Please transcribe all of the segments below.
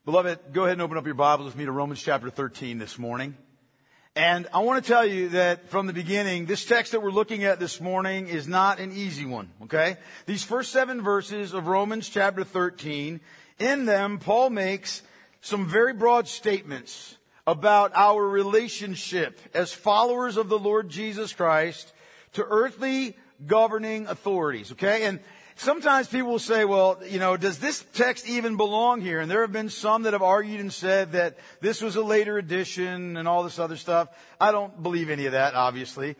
Beloved, go ahead and open up your Bibles with me to Romans chapter 13 this morning. And I want to tell you that from the beginning, this text that we're looking at this morning is not an easy one, okay? These first 7 verses of Romans chapter 13, in them, Paul makes some very broad statements about our relationship as followers of the Lord Jesus Christ to earthly governing authorities, okay? And sometimes people will say, well, does this text even belong here? And there have been some that have argued and said that this was a later edition and all this other stuff. I don't believe any of that, obviously.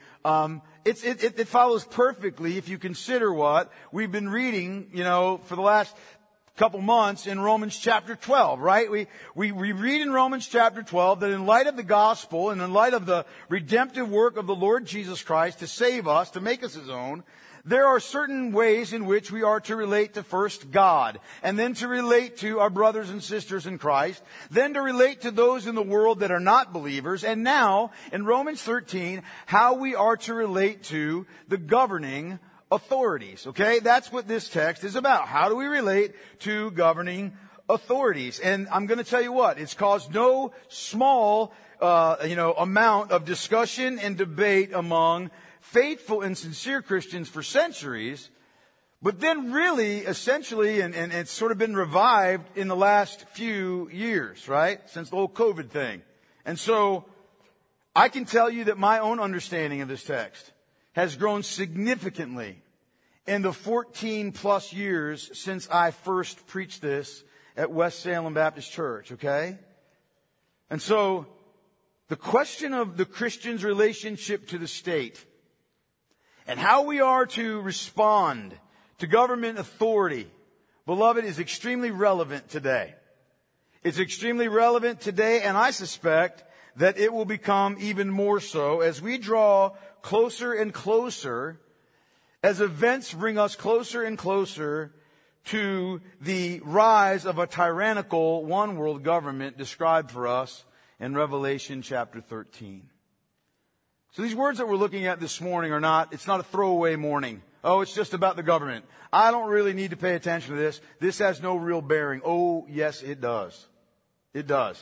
It follows perfectly if you consider what we've been reading, for the last couple months in Romans chapter 12, right? We read in Romans chapter 12 that in light of the gospel and in light of the redemptive work of the Lord Jesus Christ to save us, to make us His own, there are certain ways in which we are to relate to first God, and then to relate to our brothers and sisters in Christ, then to relate to those in the world that are not believers, and now, in Romans 13, how we are to relate to the governing authorities, okay? That's what this text is about. How do we relate to governing authorities? And I'm going to tell you what, it's caused no small, amount of discussion and debate among faithful and sincere Christians for centuries, but then really, essentially, and it's sort of been revived in the last few years, right? Since the whole COVID thing. And so, I can tell you that my own understanding of this text has grown significantly in the 14 plus years since I first preached this at West Salem Baptist Church, okay? And so, the question of the Christian's relationship to the state and how we are to respond to government authority, beloved, is extremely relevant today. It's extremely relevant today, and I suspect that it will become even more so as we draw closer and closer, as events bring us closer and closer to the rise of a tyrannical one-world government described for us in Revelation chapter 13. So these words that we're looking at this morning it's not a throwaway morning. Oh, it's just about the government. I don't really need to pay attention to this. This has no real bearing. Oh, yes, it does. It does.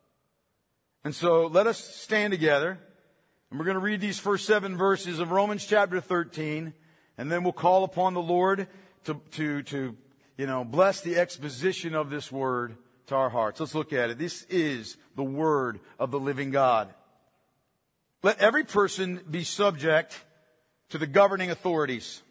And so let us stand together, and we're going to read these first 7 verses of Romans chapter 13, and then we'll call upon the Lord to bless the exposition of this word to our hearts. Let's look at it. This is the word of the living God. Let every person be subject to the governing authorities.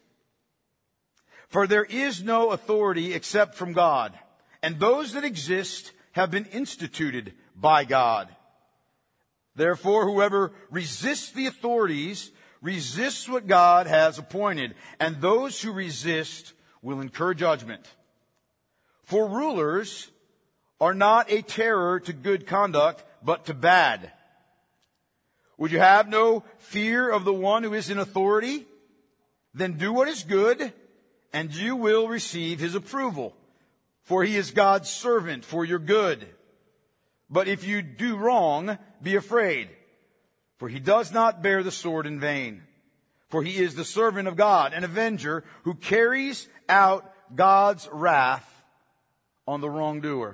For there is no authority except from God, and those that exist have been instituted by God. Therefore, whoever resists the authorities resists what God has appointed, and those who resist will incur judgment. For rulers are not a terror to good conduct, but to bad. Would you have no fear of the one who is in authority? Then do what is good, and you will receive his approval. For he is God's servant for your good. But if you do wrong, be afraid. For he does not bear the sword in vain. For he is the servant of God, an avenger who carries out God's wrath on the wrongdoer.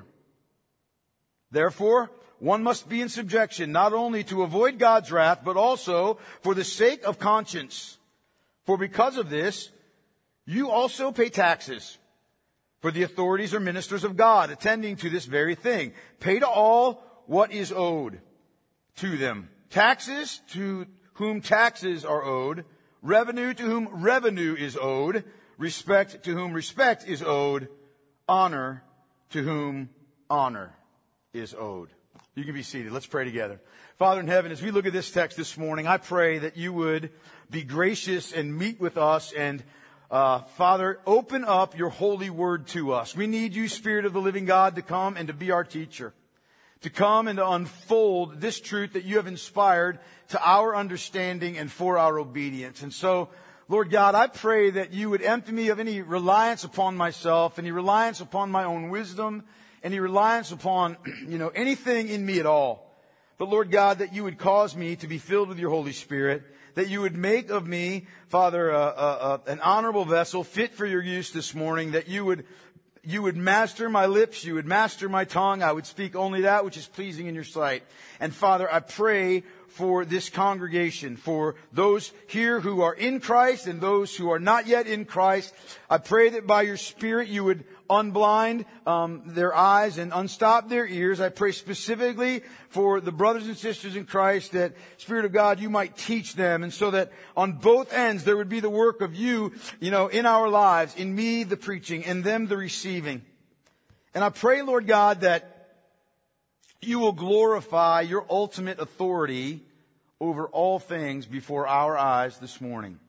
Therefore, one must be in subjection, not only to avoid God's wrath, but also for the sake of conscience. For because of this, you also pay taxes. For the authorities are ministers of God, attending to this very thing. Pay to all what is owed to them. Taxes to whom taxes are owed. Revenue to whom revenue is owed. Respect to whom respect is owed. Honor to whom honor is owed. You can be seated. Let's pray together. Father in heaven, as we look at this text this morning, I pray that you would be gracious and meet with us and Father, open up your holy word to us. We need you, Spirit of the living God, to come and to be our teacher, to come and to unfold this truth that you have inspired to our understanding and for our obedience. And so, Lord God, I pray that you would empty me of any reliance upon myself, any reliance upon my own wisdom, any reliance upon, anything in me at all. But Lord God, that you would cause me to be filled with your Holy Spirit, that you would make of me, Father, an honorable vessel fit for your use this morning, that you would you would master my lips, you would master my tongue. I would speak only that which is pleasing in your sight. And Father, I pray for this congregation, for those here who are in Christ and those who are not yet in Christ. I pray that by your Spirit you would unblind their eyes and unstop their ears. I pray specifically for the brothers and sisters in Christ that, Spirit of God, you might teach them, and so that on both ends there would be the work of you, in our lives, in me the preaching, in them the receiving. And I pray, Lord God, that you will glorify your ultimate authority over all things before our eyes this morning.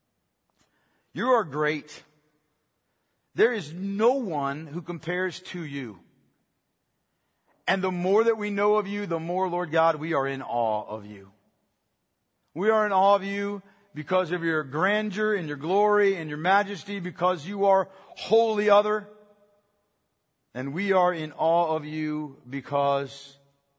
You are great. There is no one who compares to you. And the more that we know of you, the more, Lord God, we are in awe of you. We are in awe of you because of your grandeur and your glory and your majesty, because you are wholly other. And we are in awe of you because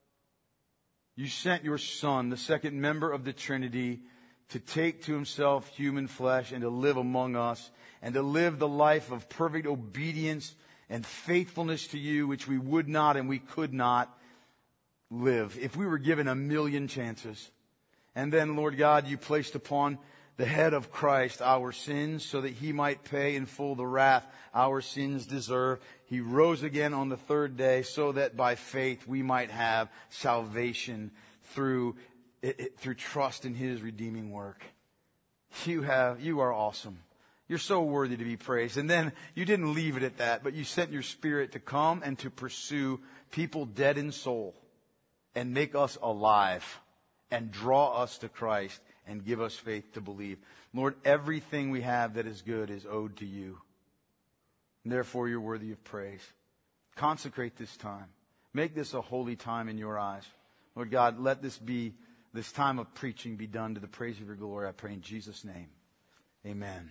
you sent your Son, the second member of the Trinity, to take to himself human flesh and to live among us and to live the life of perfect obedience and faithfulness to you, which we would not and we could not live if we were given a million chances. And then, Lord God, you placed upon the head of Christ our sins so that he might pay in full the wrath our sins deserve. He rose again on the third day so that by faith we might have salvation through trust in his redeeming work. You are awesome. You're so worthy to be praised. And then you didn't leave it at that, but you sent your Spirit to come and to pursue people dead in soul and make us alive and draw us to Christ and give us faith to believe. Lord, everything we have that is good is owed to you. And therefore, you're worthy of praise. Consecrate this time. Make this a holy time in your eyes. Lord God, let this time of preaching be done to the praise of your glory. I pray in Jesus' name. Amen.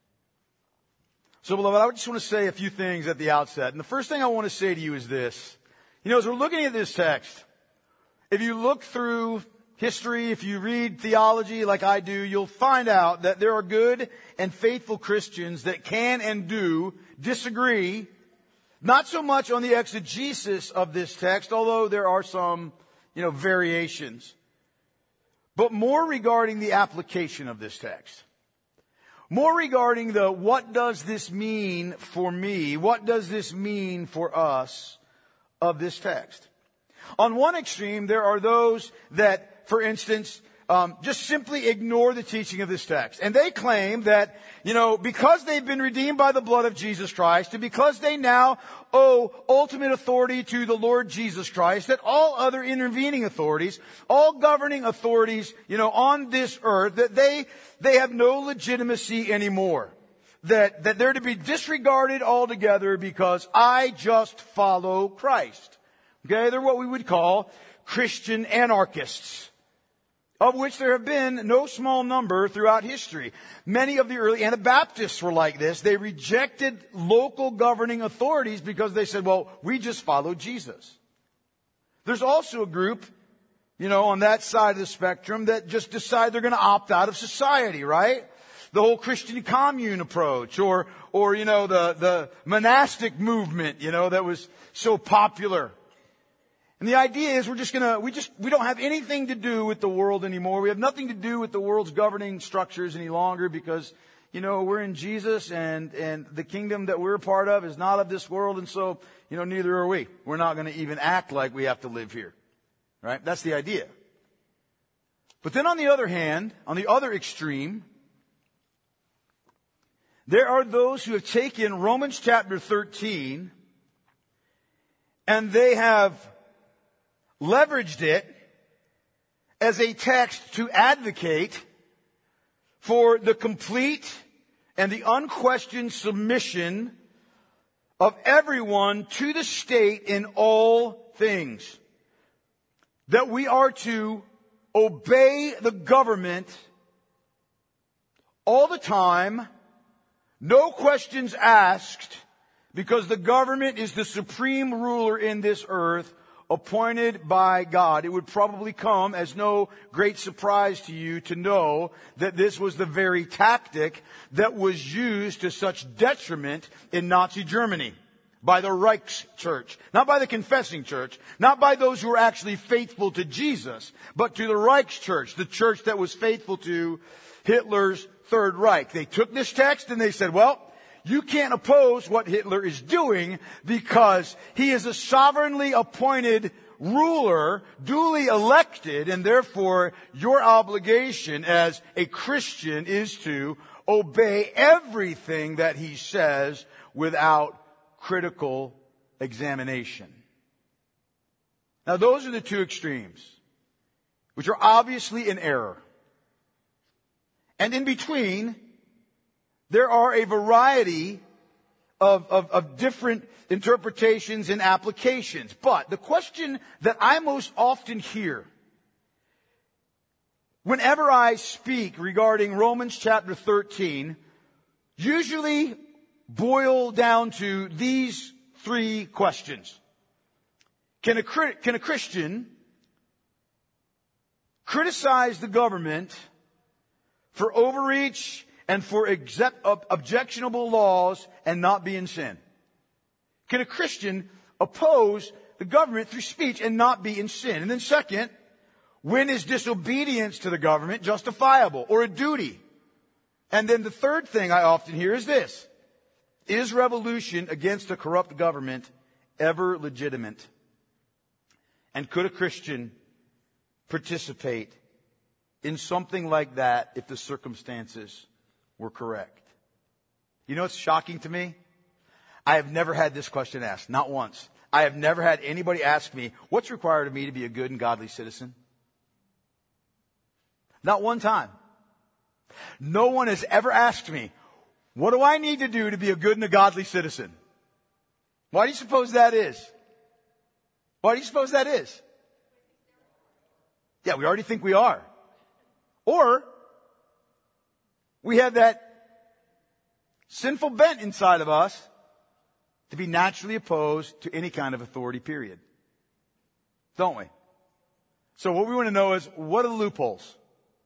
So, beloved, I just want to say a few things at the outset. And the first thing I want to say to you is this. As we're looking at this text, if you look through history, if you read theology like I do, you'll find out that there are good and faithful Christians that can and do disagree, not so much on the exegesis of this text, although there are some, variations, but more regarding the application of this text. More regarding what does this mean for me? What does this mean for us of this text? On one extreme, there are those that, for instance, just simply ignore the teaching of this text. And they claim that, because they've been redeemed by the blood of Jesus Christ, and because they now owe ultimate authority to the Lord Jesus Christ, that all other intervening authorities, all governing authorities, on this earth, that they have no legitimacy anymore. That they're to be disregarded altogether because I just follow Christ. Okay, they're what we would call Christian anarchists, of which there have been no small number throughout history. Many of the early Anabaptists were like this. They rejected local governing authorities because they said, well, we just follow Jesus. There's also a group, on that side of the spectrum that just decide they're going to opt out of society, right? The whole Christian commune approach, or the monastic movement, that was so popular. And the idea is we don't have anything to do with the world anymore. We have nothing to do with the world's governing structures any longer because, we're in Jesus and the kingdom that we're a part of is not of this world. And so, neither are we. We're not going to even act like we have to live here. Right? That's the idea. But then on the other hand, on the other extreme, there are those who have taken Romans chapter 13 and they have leveraged it as a text to advocate for the complete and the unquestioned submission of everyone to the state in all things. That we are to obey the government all the time, no questions asked, because the government is the supreme ruler in this earth, appointed by God. It would probably come as no great surprise to you to know that this was the very tactic that was used to such detriment in Nazi Germany. by the Reichschurch, not by the confessing church, not by those who are actually faithful to Jesus, but to the Reichschurch, the church that was faithful to Hitler's Third Reich. They took this text and they said, well, you can't oppose what Hitler is doing because he is a sovereignly appointed ruler, duly elected, and therefore your obligation as a Christian is to obey everything that he says without critical examination. Now those are the two extremes, which are obviously in error. And in between, there are a variety of different interpretations and applications. But the question that I most often hear whenever I speak regarding Romans chapter 13 usually boil down to these three questions. Can a Christian criticize the government for overreach and for objectionable laws and not be in sin? Can a Christian oppose the government through speech and not be in sin? And then second, when is disobedience to the government justifiable or a duty? And then the third thing I often hear is this: is revolution against a corrupt government ever legitimate? And could a Christian participate in something like that if the circumstances were correct? You know what's shocking to me? I have never had this question asked, not once. I have never had anybody ask me, what's required of me to be a good and godly citizen? Not one time. No one has ever asked me, what do I need to do to be a good and a godly citizen? Why do you suppose that is? Why do you suppose that is? Yeah, we already think we are. Or we have that sinful bent inside of us to be naturally opposed to any kind of authority, period. Don't we? So what we want to know is, what are the loopholes?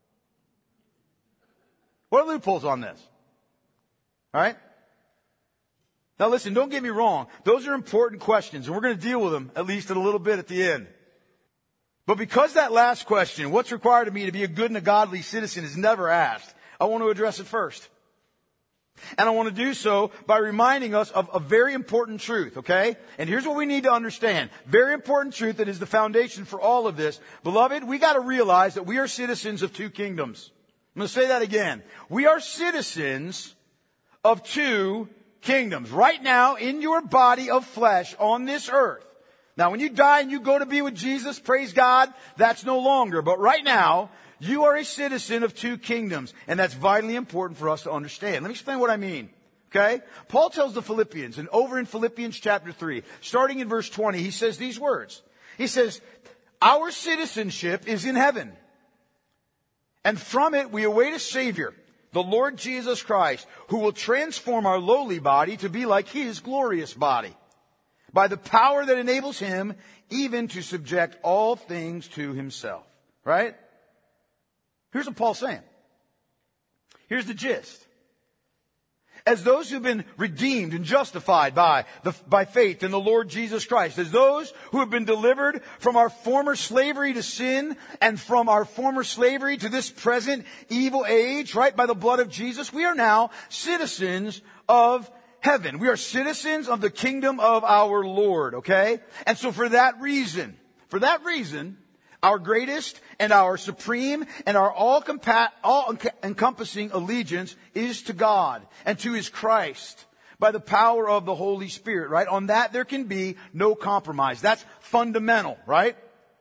What are the loopholes on this? All right? Now listen, don't get me wrong. Those are important questions, and we're going to deal with them at least a little bit at the end. But because that last question, what's required of me to be a good and a godly citizen, is never asked, I want to address it first. And I want to do so by reminding us of a very important truth, okay? And here's what we need to understand. Very important truth that is the foundation for all of this. Beloved, we got to realize that we are citizens of two kingdoms. I'm going to say that again. We are citizens of two kingdoms. Right now, in your body of flesh on this earth. Now, when you die and you go to be with Jesus, praise God, that's no longer. But right now, you are a citizen of two kingdoms. And that's vitally important for us to understand. Let me explain what I mean. Okay? Paul tells the Philippians, and over in Philippians chapter 3, starting in verse 20, he says these words. He says, our citizenship is in heaven. And from it we await a Savior, the Lord Jesus Christ, who will transform our lowly body to be like His glorious body, by the power that enables Him even to subject all things to Himself. Right? Here's what Paul's saying. Here's the gist. As those who've been redeemed and justified by faith in the Lord Jesus Christ, as those who have been delivered from our former slavery to sin and from our former slavery to this present evil age, right, by the blood of Jesus, we are now citizens of heaven. We are citizens of the kingdom of our Lord, okay? And so for that reason, our greatest and our supreme and our all-encompassing allegiance is to God and to His Christ by the power of the Holy Spirit, right? On that there can be no compromise. That's fundamental, right?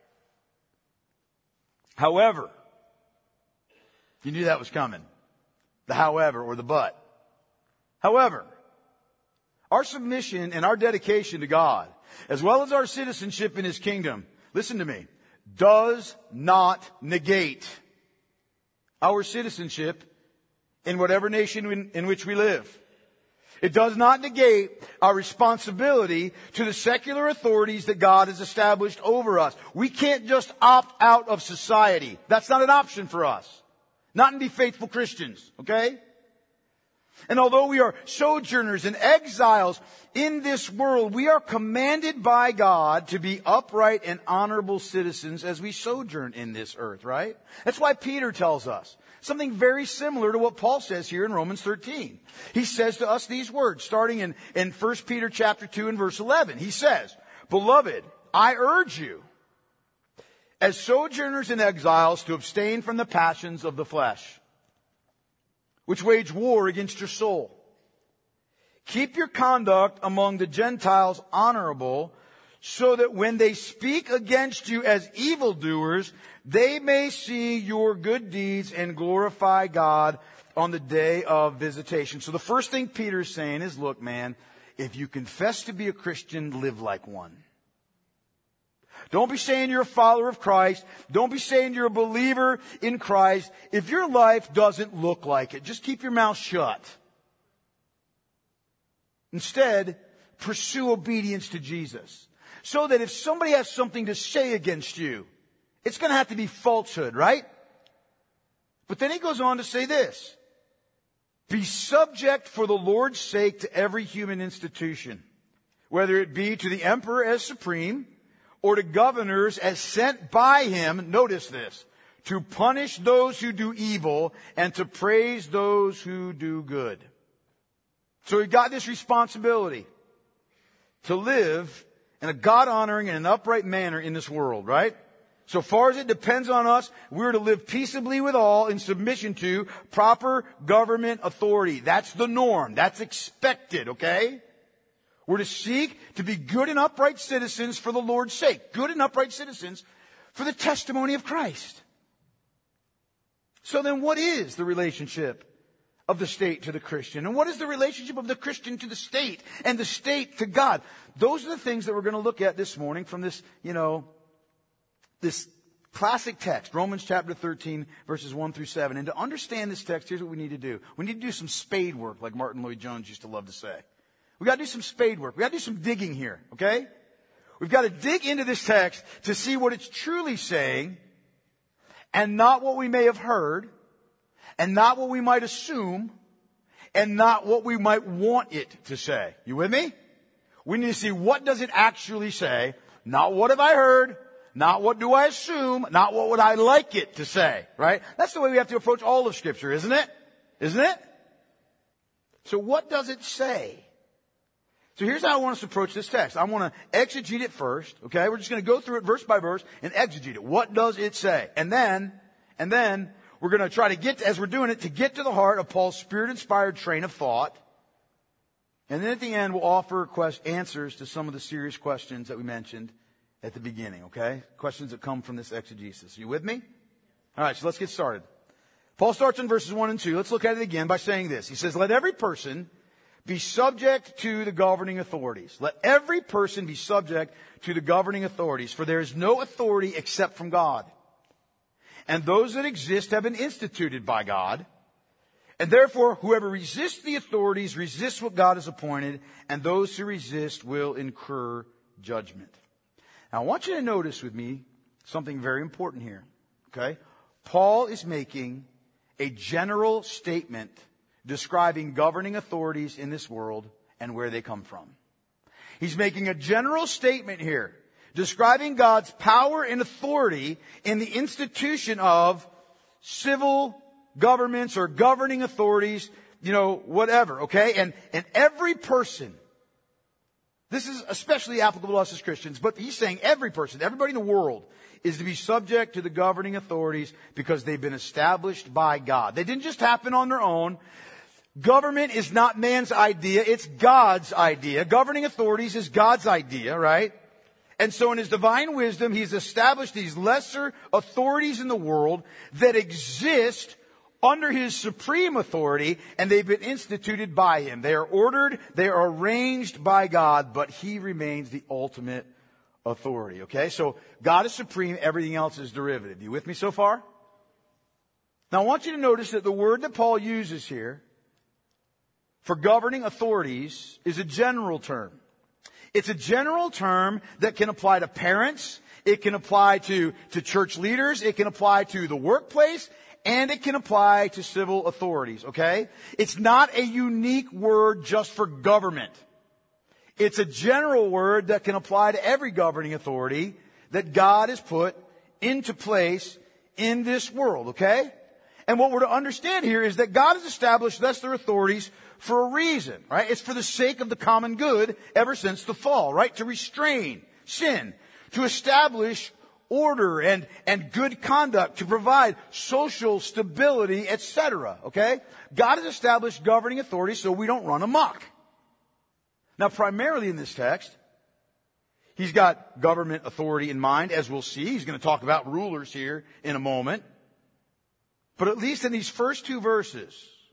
However, you knew that was coming. The however or the but. However, our submission and our dedication to God, as well as our citizenship in His kingdom, listen to me, does not negate our citizenship in whatever nation in which we live. It does not negate our responsibility to the secular authorities that God has established over us. We can't just opt out of society. That's not an option for us. Not and be faithful Christians, okay? And although we are sojourners and exiles in this world, we are commanded by God to be upright and honorable citizens as we sojourn in this earth, right? That's why Peter tells us something very similar to what Paul says here in Romans 13. He says to us these words, starting in 1 Peter chapter 2 and verse 11. He says, "Beloved, I urge you, as sojourners and exiles, to abstain from the passions of the flesh, which wage war against your soul. Keep your conduct among the Gentiles honorable, so that when they speak against you as evildoers, they may see your good deeds and glorify God on the day of visitation." So the first thing Peter's saying is, look, man, if you confess to be a Christian, live like one. Don't be saying you're a follower of Christ. Don't be saying you're a believer in Christ. If your life doesn't look like it, just keep your mouth shut. Instead, pursue obedience to Jesus. So that if somebody has something to say against you, it's going to have to be falsehood, right? But then he goes on to say this: be subject for the Lord's sake to every human institution, whether it be to the emperor as supreme, or to governors as sent by him, notice this, to punish those who do evil and to praise those who do good. So we've got this responsibility to live in a God-honoring and an upright manner in this world, right? So far as it depends on us, we're to live peaceably with all in submission to proper government authority. That's the norm. That's expected, okay? We're to seek to be good and upright citizens for the Lord's sake. Good and upright citizens for the testimony of Christ. So then what is the relationship of the state to the Christian? And what is the relationship of the Christian to the state and the state to God? Those are the things that we're going to look at this morning from this, this classic text, Romans chapter 13, verses 1 through 7. And to understand this text, here's what we need to do. We need to do some spade work, like Martin Lloyd-Jones used to love to say. We got to do some spade work. We got to do some digging here, okay? We've got to dig into this text to see what it's truly saying, and not what we may have heard, and not what we might assume, and not what we might want it to say. You with me? We need to see what does it actually say, not what have I heard, not what do I assume, not what would I like it to say, right? That's the way we have to approach all of Scripture, isn't it? Isn't it? So what does it say? So here's how I want us to approach this text. I want to exegete it first, okay? We're just going to go through it verse by verse and exegete it. What does it say? And then we're going to try to get, as we're doing it, to get to the heart of Paul's Spirit-inspired train of thought. And then at the end, we'll offer answers to some of the serious questions that we mentioned at the beginning, okay? Questions that come from this exegesis. Are you with me? All right, so let's get started. Paul starts in verses 1 and 2. Let's look at it again by saying this. He says, "Let every person be subject to the governing authorities." Let every person be subject to the governing authorities, for there is no authority except from God. And those that exist have been instituted by God. And therefore, whoever resists the authorities resists what God has appointed, and those who resist will incur judgment. Now, I want you to notice with me something very important here, okay? Paul is making a general statement describing governing authorities in this world and where they come from. He's making a general statement here describing God's power and authority in the institution of civil governments or governing authorities, whatever, okay? And every person, this is especially applicable to us as Christians, but he's saying every person, everybody in the world is to be subject to the governing authorities because they've been established by God. They didn't just happen on their own. Government is not man's idea, it's God's idea. Governing authorities is God's idea, right? And so in His divine wisdom, He's established these lesser authorities in the world that exist under His supreme authority, and they've been instituted by Him. They are ordered, they are arranged by God, but He remains the ultimate authority, okay? So God is supreme, everything else is derivative. You with me so far? Now I want you to notice that the word that Paul uses here for governing authorities is a general term. It's a general term that can apply to parents, it can apply to church leaders, it can apply to the workplace, and it can apply to civil authorities, okay? It's not a unique word just for government. It's a general word that can apply to every governing authority that God has put into place in this world, okay? And what we're to understand here is that God has established their authorities for a reason, right? It's for the sake of the common good ever since the fall, right? To restrain sin, to establish order and good conduct, to provide social stability, etc., okay? God has established governing authorities so we don't run amok. Now, primarily in this text, he's got government authority in mind, as we'll see. He's going to talk about rulers here in a moment. But at least in these first two verses,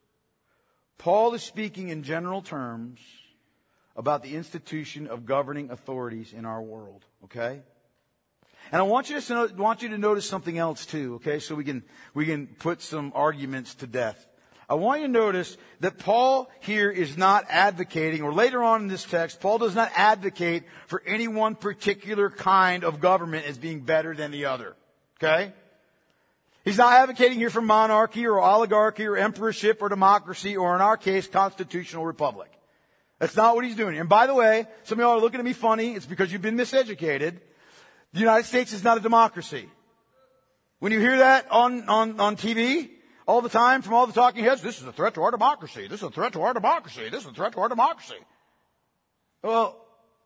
Paul is speaking in general terms about the institution of governing authorities in our world, okay? And I want you to notice something else too, okay? So we can put some arguments to death. I want you to notice that Paul here is not advocating, or later on in this text, Paul does not advocate for any one particular kind of government as being better than the other, okay? He's not advocating here for monarchy or oligarchy or emperorship or democracy or, in our case, constitutional republic. That's not what he's doing. And by the way, some of y'all are looking at me funny. It's because you've been miseducated. The United States is not a democracy. When you hear that on TV all the time from all the talking heads, this is a threat to our democracy. This is a threat to our democracy. This is a threat to our democracy. Well,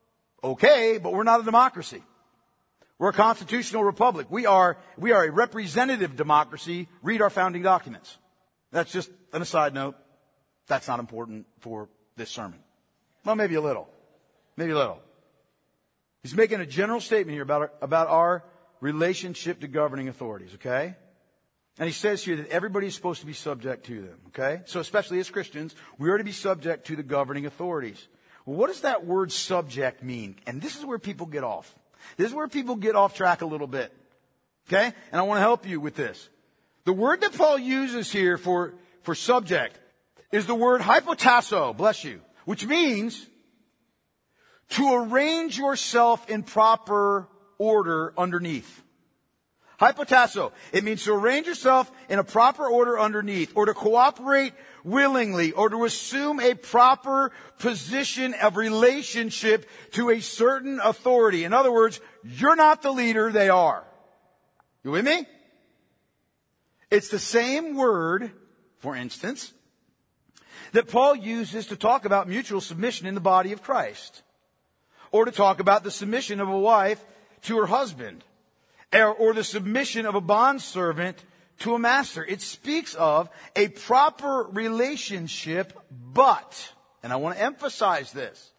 okay, but we're not a democracy. We're a constitutional republic. We are a representative democracy. Read our founding documents. That's just an aside note. That's not important for this sermon. Well, maybe a little. Maybe a little. He's making a general statement here about our relationship to governing authorities, okay? And he says here that everybody is supposed to be subject to them, okay? So especially as Christians, we are to be subject to the governing authorities. Well, what does that word subject mean? And this is where people get off. This is where people get off track a little bit. Okay? And I want to help you with this. The word that Paul uses here for subject is the word hypotasso, bless you, which means to arrange yourself in proper order underneath. Hypotasso. It means to arrange yourself in a proper order underneath, or to cooperate willingly, or to assume a proper position of relationship to a certain authority. In other words, you're not the leader, they are. You with me? It's the same word, for instance, that Paul uses to talk about mutual submission in the body of Christ, or to talk about the submission of a wife to her husband, or the submission of a bondservant to a master. It speaks of a proper relationship, but, and I want to emphasize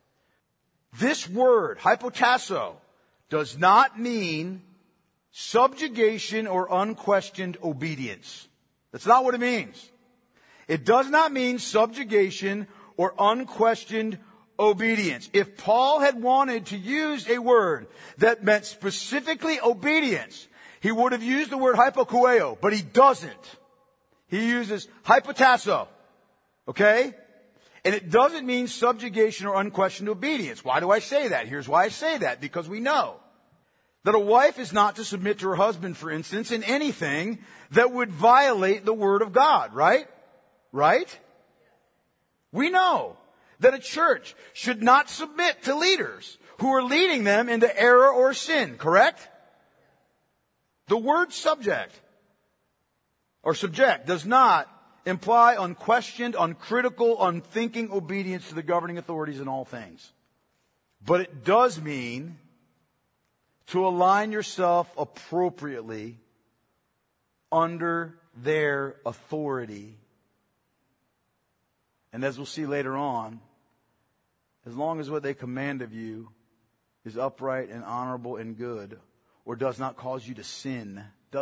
this word, hypotasso, does not mean subjugation or unquestioned obedience. That's not what it means. It does not mean subjugation or unquestioned obedience. If Paul had wanted to use a word that meant specifically obedience, he would have used the word hypokueo, but he doesn't. He uses hypotasso. Okay? And it doesn't mean subjugation or unquestioned obedience. Why do I say that? Here's why I say that. Because we know that a wife is not to submit to her husband, for instance, in anything that would violate the word of God, right? Right? We know that a church should not submit to leaders who are leading them into error or sin, correct? The word subject or subject does not imply unquestioned, uncritical, unthinking obedience to the governing authorities in all things. But it does mean to align yourself appropriately under their authority. And as we'll see later on, as long as what they command of you is upright and honorable and good, or does not cause you to sin, you're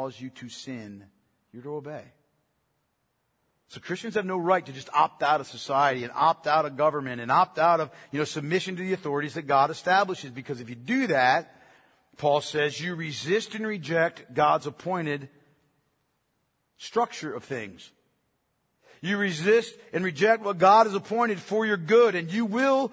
to obey. So Christians have no right to just opt out of society and opt out of government and opt out of, submission to the authorities that God establishes. Because if you do that, Paul says you resist and reject God's appointed structure of things. You resist and reject what God has appointed for your good, and you will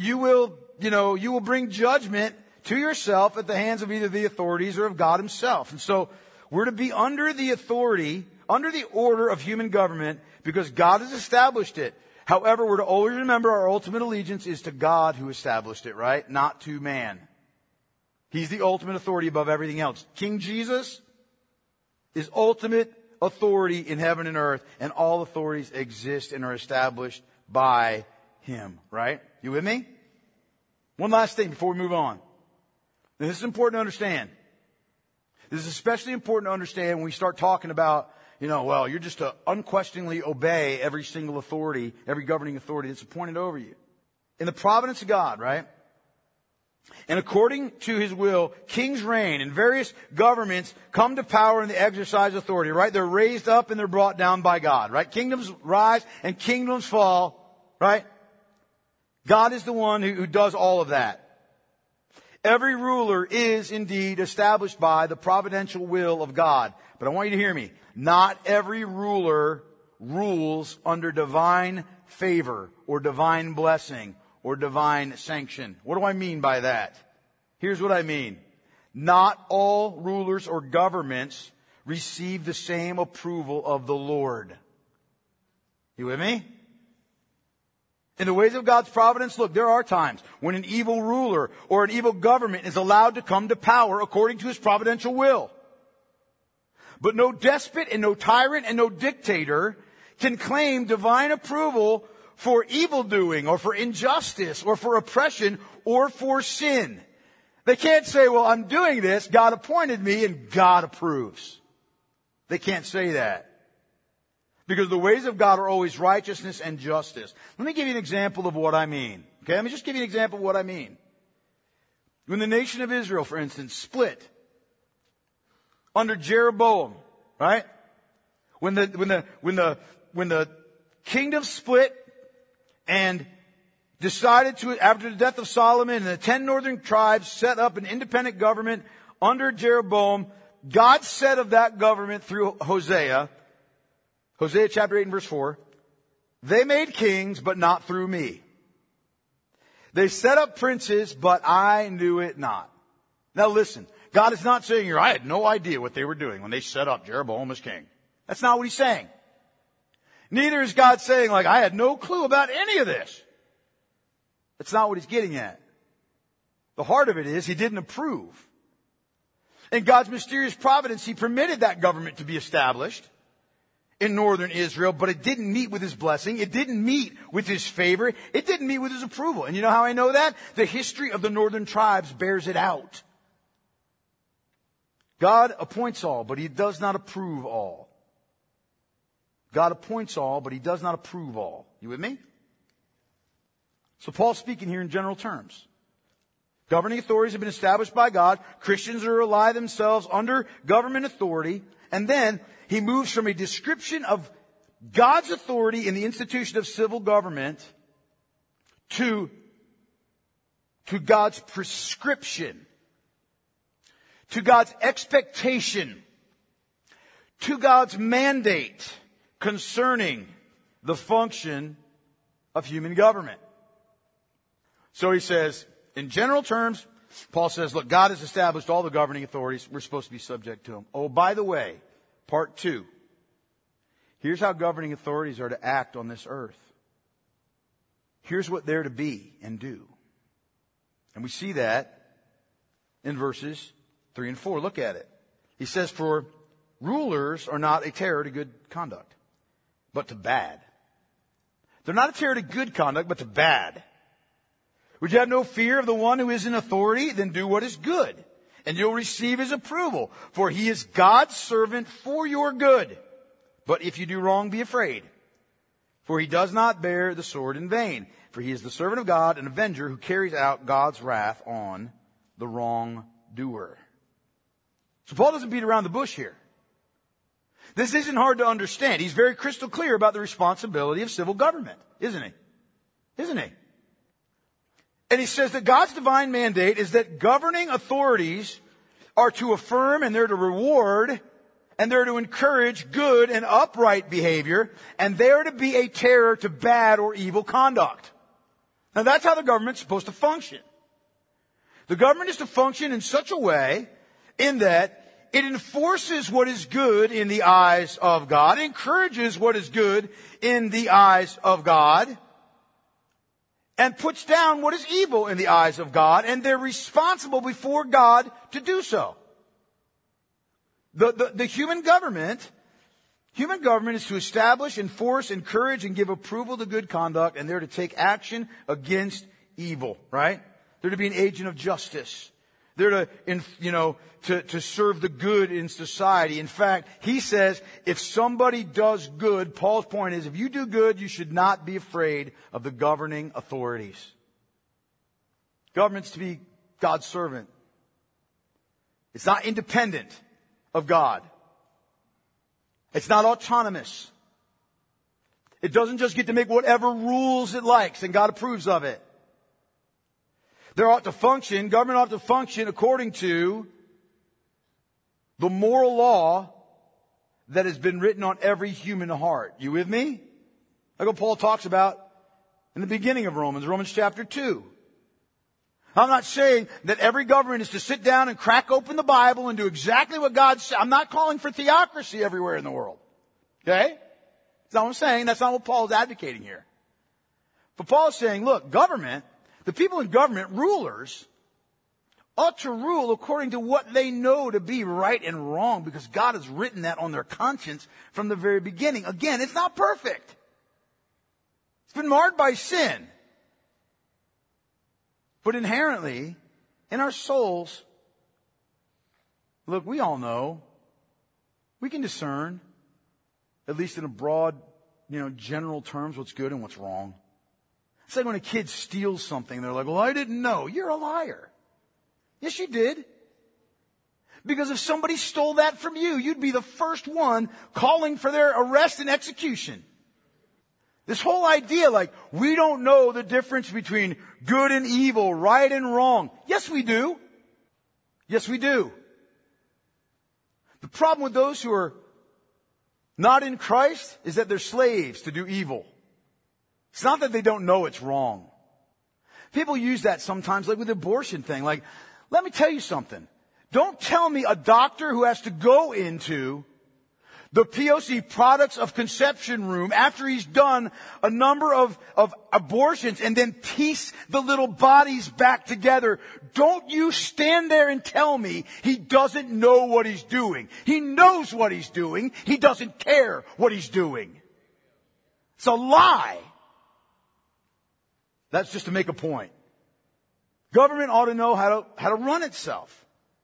bring judgment to yourself at the hands of either the authorities or of God himself. And so we're to be under the authority under the order of human government because God has established it. However, we're to always remember our ultimate allegiance is to God who established it, right? Not to man. He's the ultimate authority above everything else. King Jesus is ultimate authority in heaven and earth, and all authorities exist and are established by Him, right? You with me? One last thing before we move on. Now, this is important to understand. This is especially important to understand when we start talking about, you're just to unquestioningly obey every single authority, every governing authority that's appointed over you. In the providence of God, right? And according to His will, kings reign and various governments come to power and they exercise authority, right? They're raised up and they're brought down by God, right? Kingdoms rise and kingdoms fall, right? God is the one who does all of that. Every ruler is indeed established by the providential will of God. But I want you to hear me. Not every ruler rules under divine favor or divine blessing or divine sanction. What do I mean by that? Here's what I mean. Not all rulers or governments receive the same approval of the Lord. You with me? In the ways of God's providence, look, there are times when an evil ruler or an evil government is allowed to come to power according to His providential will. But no despot and no tyrant and no dictator can claim divine approval for evildoing or for injustice or for oppression or for sin. They can't say, well, I'm doing this, God appointed me, and God approves. They can't say that. Because the ways of God are always righteousness and justice. Let me give you an example of what I mean. Okay, let me just give you an example of what I mean. When the nation of Israel, for instance, split under Jeroboam, right? When the kingdom split and decided to, after the death of Solomon, and the 10 northern tribes set up an independent government under Jeroboam, God said of that government through Hosea chapter 8 and verse 4, they made kings, but not through me. They set up princes, but I knew it not. Now listen, God is not saying here, I had no idea what they were doing when they set up Jeroboam as king. That's not what He's saying. Neither is God saying, I had no clue about any of this. That's not what He's getting at. The heart of it is He didn't approve. In God's mysterious providence, He permitted that government to be established in northern Israel, but it didn't meet with His blessing. It didn't meet with His favor. It didn't meet with His approval. And you know how I know that? The history of the northern tribes bears it out. God appoints all, but He does not approve all. God appoints all, but He does not approve all. You with me? So Paul's speaking here in general terms. Governing authorities have been established by God. Christians are to rely themselves under government authority. And then he moves from a description of God's authority in the institution of civil government to God's prescription, to God's expectation, to God's mandate concerning the function of human government. So he says, in general terms, Paul says, look, God has established all the governing authorities. We're supposed to be subject to Him. Oh, by the way, part 2. Here's how governing authorities are to act on this earth. Here's what they're to be and do. And we see that in verses 3 and 4. Look at it. He says, for rulers are not a terror to good conduct, but to bad. They're not a terror to good conduct, but to bad. Would you have no fear of the one who is in authority? Then do what is good, and you'll receive His approval. For He is God's servant for your good. But if you do wrong, be afraid. For He does not bear the sword in vain. For He is the servant of God, an avenger who carries out God's wrath on the wrongdoer. So Paul doesn't beat around the bush here. This isn't hard to understand. He's very crystal clear about the responsibility of civil government, isn't he? Isn't he? And he says that God's divine mandate is that governing authorities are to affirm and they're to reward and they're to encourage good and upright behavior, and they're to be a terror to bad or evil conduct. Now that's how the government's supposed to function. The government is to function in such a way in that it enforces what is good in the eyes of God, encourages what is good in the eyes of God, and puts down what is evil in the eyes of God, and they're responsible before God to do so. The human government is to establish, enforce, encourage, and give approval to good conduct, and they're to take action against evil, right? They're to be an agent of justice. They're to serve the good in society. In fact, he says, if somebody does good, Paul's point is, if you do good, you should not be afraid of the governing authorities. Government's to be God's servant. It's not independent of God. It's not autonomous. It doesn't just get to make whatever rules it likes and God approves of it. Government ought to function according to the moral law that has been written on every human heart. You with me? Like what Paul talks about in the beginning of Romans chapter 2. I'm not saying that every government is to sit down and crack open the Bible and do exactly what God said. I'm not calling for theocracy everywhere in the world. Okay? That's not what I'm saying. That's not what Paul is advocating here. But Paul is saying, look, the people in government, rulers, ought to rule according to what they know to be right and wrong because God has written that on their conscience from the very beginning. Again, it's not perfect. It's been marred by sin. But inherently, in our souls, look, we all know, we can discern, at least in a broad, general terms, what's good and what's wrong. It's like when a kid steals something, they're like, well, I didn't know. You're a liar. Yes, you did. Because if somebody stole that from you, you'd be the first one calling for their arrest and execution. This whole idea, like, we don't know the difference between good and evil, right and wrong. Yes, we do. Yes, we do. The problem with those who are not in Christ is that they're slaves to do evil. It's not that they don't know it's wrong. People use that sometimes, like with the abortion thing. Like, let me tell you something. Don't tell me a doctor who has to go into the POC, products of conception room, after he's done a number of abortions and then piece the little bodies back together. Don't you stand there and tell me he doesn't know what he's doing. He knows what he's doing. He doesn't care what he's doing. It's a lie. That's just to make a point. Government ought to know how to run itself.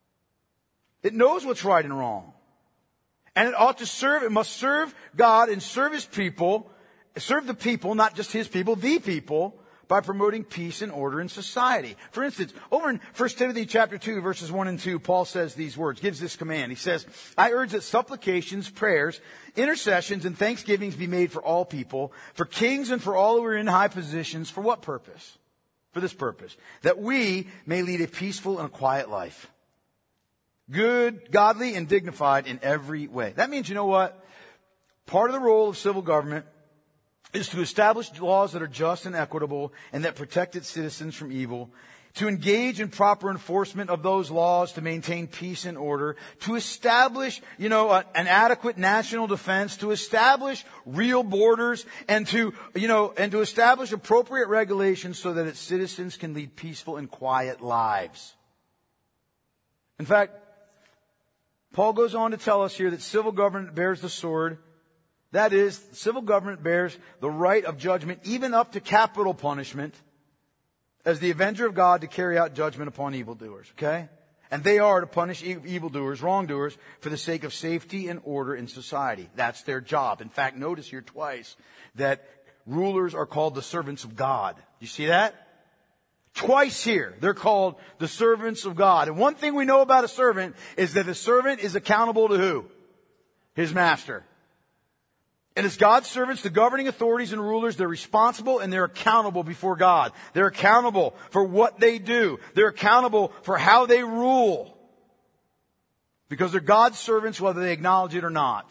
It knows what's right and wrong. And it must serve God and serve His people, serve the people, not just His people, the people, by promoting peace and order in society. For instance, over in 1 Timothy chapter 2, verses 1 and 2, Paul says these words, gives this command. He says, I urge that supplications, prayers, intercessions, and thanksgivings be made for all people, for kings and for all who are in high positions. For what purpose? For this purpose, that we may lead a peaceful and a quiet life. Good, godly, and dignified in every way. That means, you know what? Part of the role of civil government is to establish laws that are just and equitable and that protect its citizens from evil, to engage in proper enforcement of those laws to maintain peace and order, to establish, an adequate national defense, to establish real borders, and to establish appropriate regulations so that its citizens can lead peaceful and quiet lives. In fact, Paul goes on to tell us here that civil government bears the sword. That is, civil government bears the right of judgment even up to capital punishment as the avenger of God to carry out judgment upon evildoers. Okay? And they are to punish evildoers, wrongdoers, for the sake of safety and order in society. That's their job. In fact, notice here twice that rulers are called the servants of God. You see that? Twice here, they're called the servants of God. And one thing we know about a servant is that the servant is accountable to who? His master. And as God's servants, the governing authorities and rulers, they're responsible and they're accountable before God. They're accountable for what they do. They're accountable for how they rule. Because they're God's servants whether they acknowledge it or not.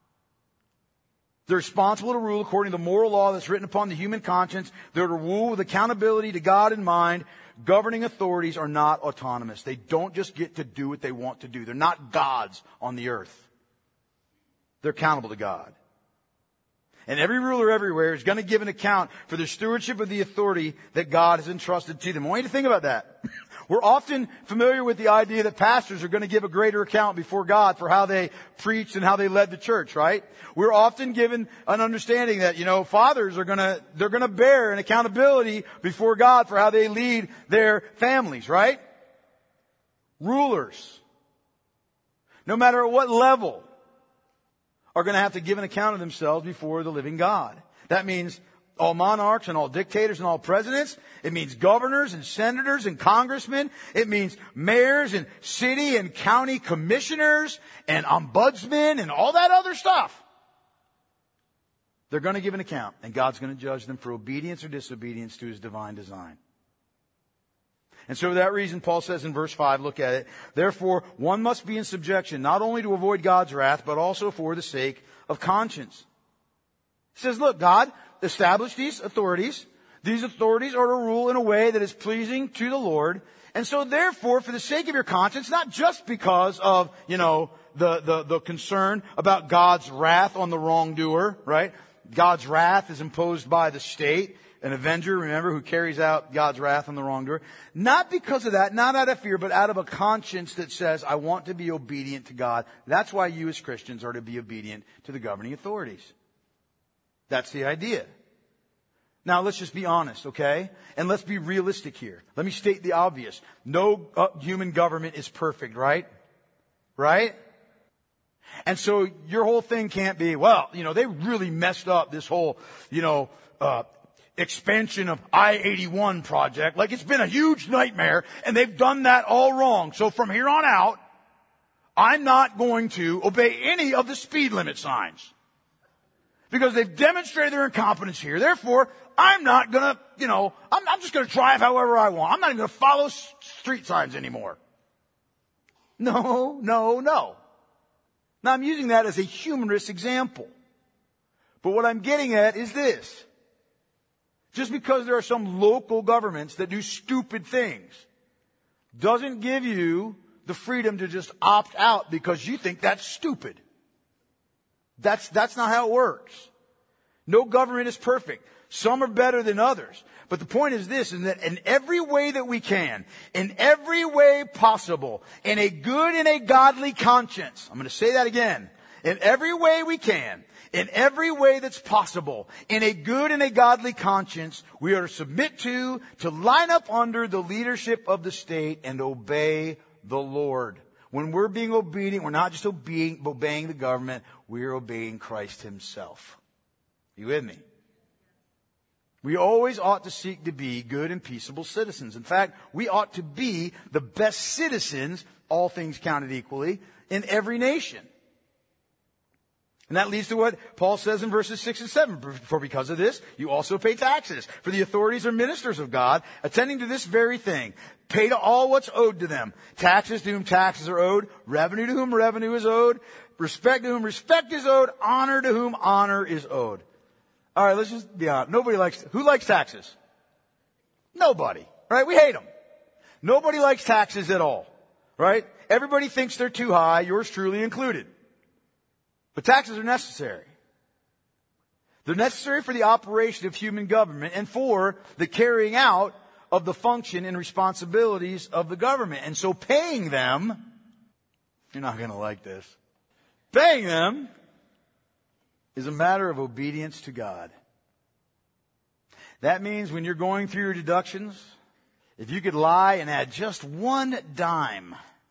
They're responsible to rule according to the moral law that's written upon the human conscience. They're to rule with accountability to God in mind, governing authorities are not autonomous. They don't just get to do what they want to do. They're not gods on the earth. They're accountable to God. And every ruler everywhere is going to give an account for their stewardship of the authority that God has entrusted to them. I want you to think about that. We're often familiar with the idea that pastors are going to give a greater account before God for how they preached and how they led the church, right? We're often given an understanding that, fathers they're going to bear an accountability before God for how they lead their families, right? Rulers, no matter at what level, are going to have to give an account of themselves before the living God. That means all monarchs and all dictators and all presidents. It means governors and senators and congressmen. It means mayors and city and county commissioners and ombudsmen and all that other stuff. They're going to give an account, and God's going to judge them for obedience or disobedience to His divine design. And so for that reason, Paul says in verse 5, look at it, therefore one must be in subjection, not only to avoid God's wrath, but also for the sake of conscience. He says, look, God established these authorities. These authorities are to rule in a way that is pleasing to the Lord. And so therefore, for the sake of your conscience, not just because of, the concern about God's wrath on the wrongdoer, right? God's wrath is imposed by the state. An avenger, remember, who carries out God's wrath on the wrongdoer. Not because of that, not out of fear, but out of a conscience that says, I want to be obedient to God. That's why you as Christians are to be obedient to the governing authorities. That's the idea. Now, let's just be honest, okay? And let's be realistic here. Let me state the obvious. No human government is perfect, right? Right? And so your whole thing can't be, they really messed up this whole, expansion of I-81 project. Like, it's been a huge nightmare, and they've done that all wrong. So from here on out, I'm not going to obey any of the speed limit signs. Because they've demonstrated their incompetence here. Therefore, I'm not gonna, I'm just gonna drive however I want. I'm not even gonna follow street signs anymore. No. Now, I'm using that as a humorous example. But what I'm getting at is this. Just because there are some local governments that do stupid things doesn't give you the freedom to just opt out because you think that's stupid. That's not how it works. No government is perfect. Some are better than others. But the point is this, is that in every way that we can, in every way possible, in a good and a godly conscience, I'm going to say that again, in every way we can, in every way that's possible, in a good and a godly conscience, we are to submit to line up under the leadership of the state and obey the Lord. When we're being obedient, we're not just obeying the government, we're obeying Christ Himself. You with me? We always ought to seek to be good and peaceable citizens. In fact, we ought to be the best citizens, all things counted equally, in every nation. And that leads to what Paul says in verses 6 and 7. For because of this, you also pay taxes. For the authorities are ministers of God, attending to this very thing. Pay to all what's owed to them. Taxes to whom taxes are owed. Revenue to whom revenue is owed. Respect to whom respect is owed. Honor to whom honor is owed. All right, let's just be honest. Who likes taxes? Nobody. Right? We hate them. Nobody likes taxes at all. Right? Everybody thinks they're too high, yours truly included. But taxes are necessary. They're necessary for the operation of human government and for the carrying out of the function and responsibilities of the government. And so paying them, you're not going to like this, paying them is a matter of obedience to God. That means when you're going through your deductions, if you could lie and add just one dime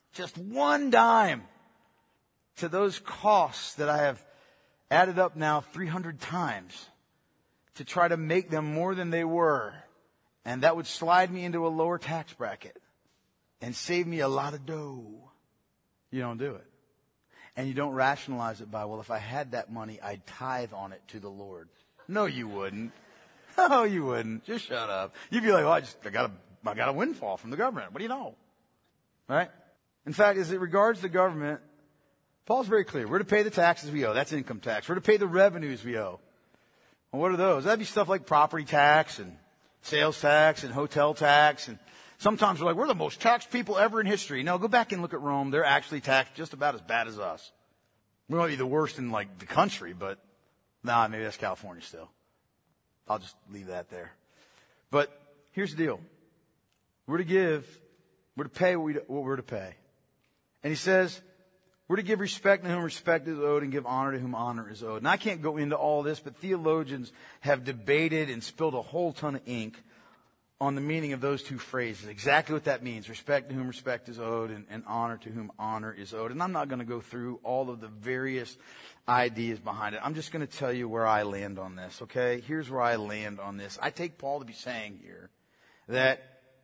to those costs that I have added up now 300 times to try to make them more than they were, and that would slide me into a lower tax bracket and save me a lot of dough. You don't do it. And you don't rationalize it by, well, if I had that money, I'd tithe on it to the Lord. No, you wouldn't. No, you wouldn't. Just shut up. You'd be like, well, I got a windfall from the government. What do you know? Right? In fact, as it regards the government, Paul's very clear. We're to pay the taxes we owe. That's income tax. We're to pay the revenues we owe. Well, what are those? That'd be stuff like property tax and sales tax and hotel tax and Sometimes we're like, we're the most taxed people ever in history. No, go back and look at Rome. They're actually taxed just about as bad as us. We might be the worst in like the country, but maybe that's California still. I'll just leave that there. But here's the deal. We're to pay what we're to pay. And he says, we're to give respect to whom respect is owed and give honor to whom honor is owed. And I can't go into all this, but theologians have debated and spilled a whole ton of ink on the meaning of those two phrases. Exactly what that means. Respect to whom respect is owed and honor to whom honor is owed. And I'm not going to go through all of the various ideas behind it. I'm just going to tell you where I land on this, okay? Here's where I land on this. I take Paul to be saying here that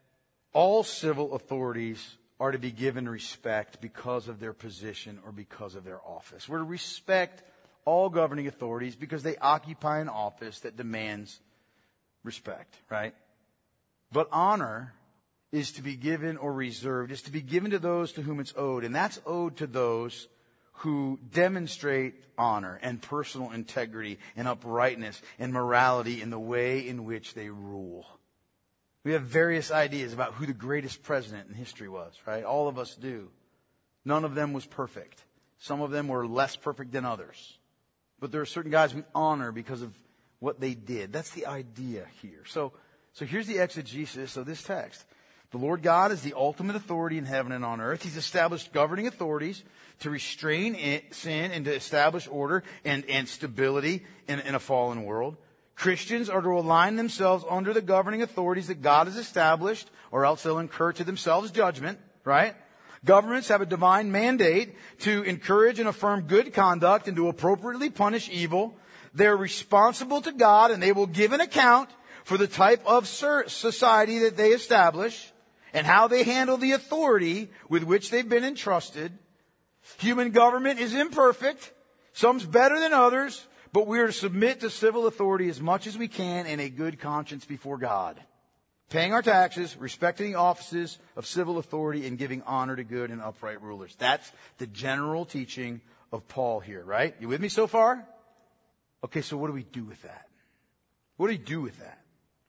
all civil authorities are to be given respect because of their position or because of their office. We're to respect all governing authorities because they occupy an office that demands respect, right? But honor is to be given or reserved, is to be given to those to whom it's owed. And that's owed to those who demonstrate honor and personal integrity and uprightness and morality in the way in which they rule. We have various ideas about who the greatest president in history was, right? All of us do. None of them was perfect. Some of them were less perfect than others. But there are certain guys we honor because of what they did. That's the idea here. So here's the exegesis of this text. The Lord God is the ultimate authority in heaven and on earth. He's established governing authorities to restrain sin and to establish order and stability in a fallen world. Christians are to align themselves under the governing authorities that God has established, or else they'll incur to themselves judgment, right? Governments have a divine mandate to encourage and affirm good conduct and to appropriately punish evil. They're responsible to God and they will give an account for the type of society that they establish and how they handle the authority with which they've been entrusted. Human government is imperfect. Some's better than others. But we are to submit to civil authority as much as we can in a good conscience before God. Paying our taxes, respecting the offices of civil authority, and giving honor to good and upright rulers. That's the general teaching of Paul here, right? You with me so far? Okay, so what do we do with that? What do we do with that?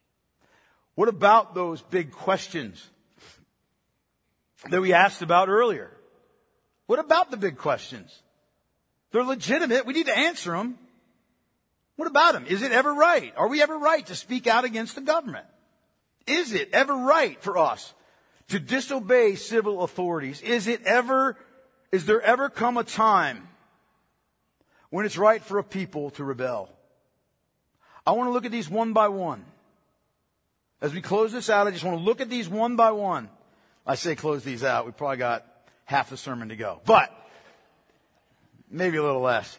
What about those big questions that we asked about earlier? What about the big questions? They're legitimate. We need to answer them. What about them? Is it ever right? Are we ever right to speak out against the government? Is it ever right for us to disobey civil authorities? Is there ever come a time when it's right for a people to rebel? I want to look at these one by one. As we close this out, I just want to look at these one by one. I say close these out. We probably got half the sermon to go, but maybe a little less.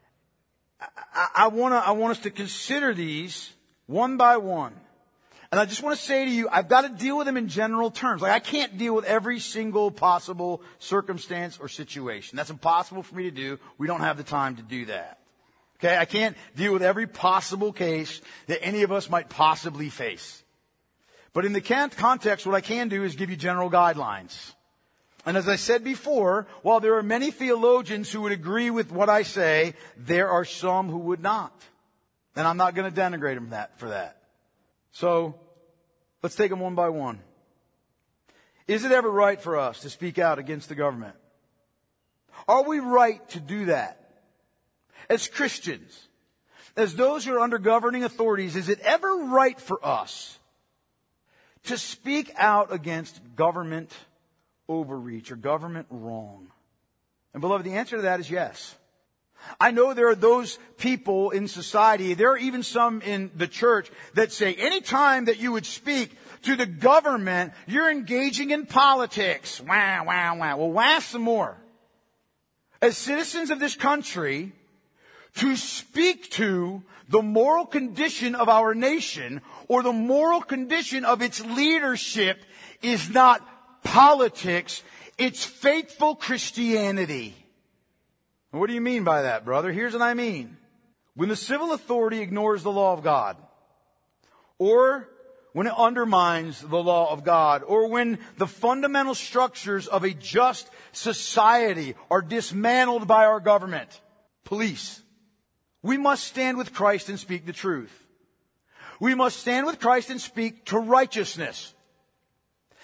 I want us to consider these one by one. And I just want to say to you, I've got to deal with them in general terms. Like I can't deal with every single possible circumstance or situation. That's impossible for me to do. We don't have the time to do that. Okay? I can't deal with every possible case that any of us might possibly face. But in the context, what I can do is give you general guidelines. And as I said before, while there are many theologians who would agree with what I say, there are some who would not. And I'm not going to denigrate them for that. So, let's take them one by one. Is it ever right for us to speak out against the government? Are we right to do that? As Christians, as those who are under governing authorities, is it ever right for us to speak out against government overreach or government wrong? And beloved, the answer to that is yes. I know there are those people in society, there are even some in the church that say any time that you would speak to the government, you're engaging in politics. Wah, wah, wah. Well, wah some more. As citizens of this country, to speak to the moral condition of our nation or the moral condition of its leadership is not politics, it's faithful Christianity. What do you mean by that, brother? Here's what I mean. When the civil authority ignores the law of God, or when it undermines the law of God, or when the fundamental structures of a just society are dismantled by our government, police, we must stand with Christ and speak the truth. We must stand with Christ and speak to righteousness.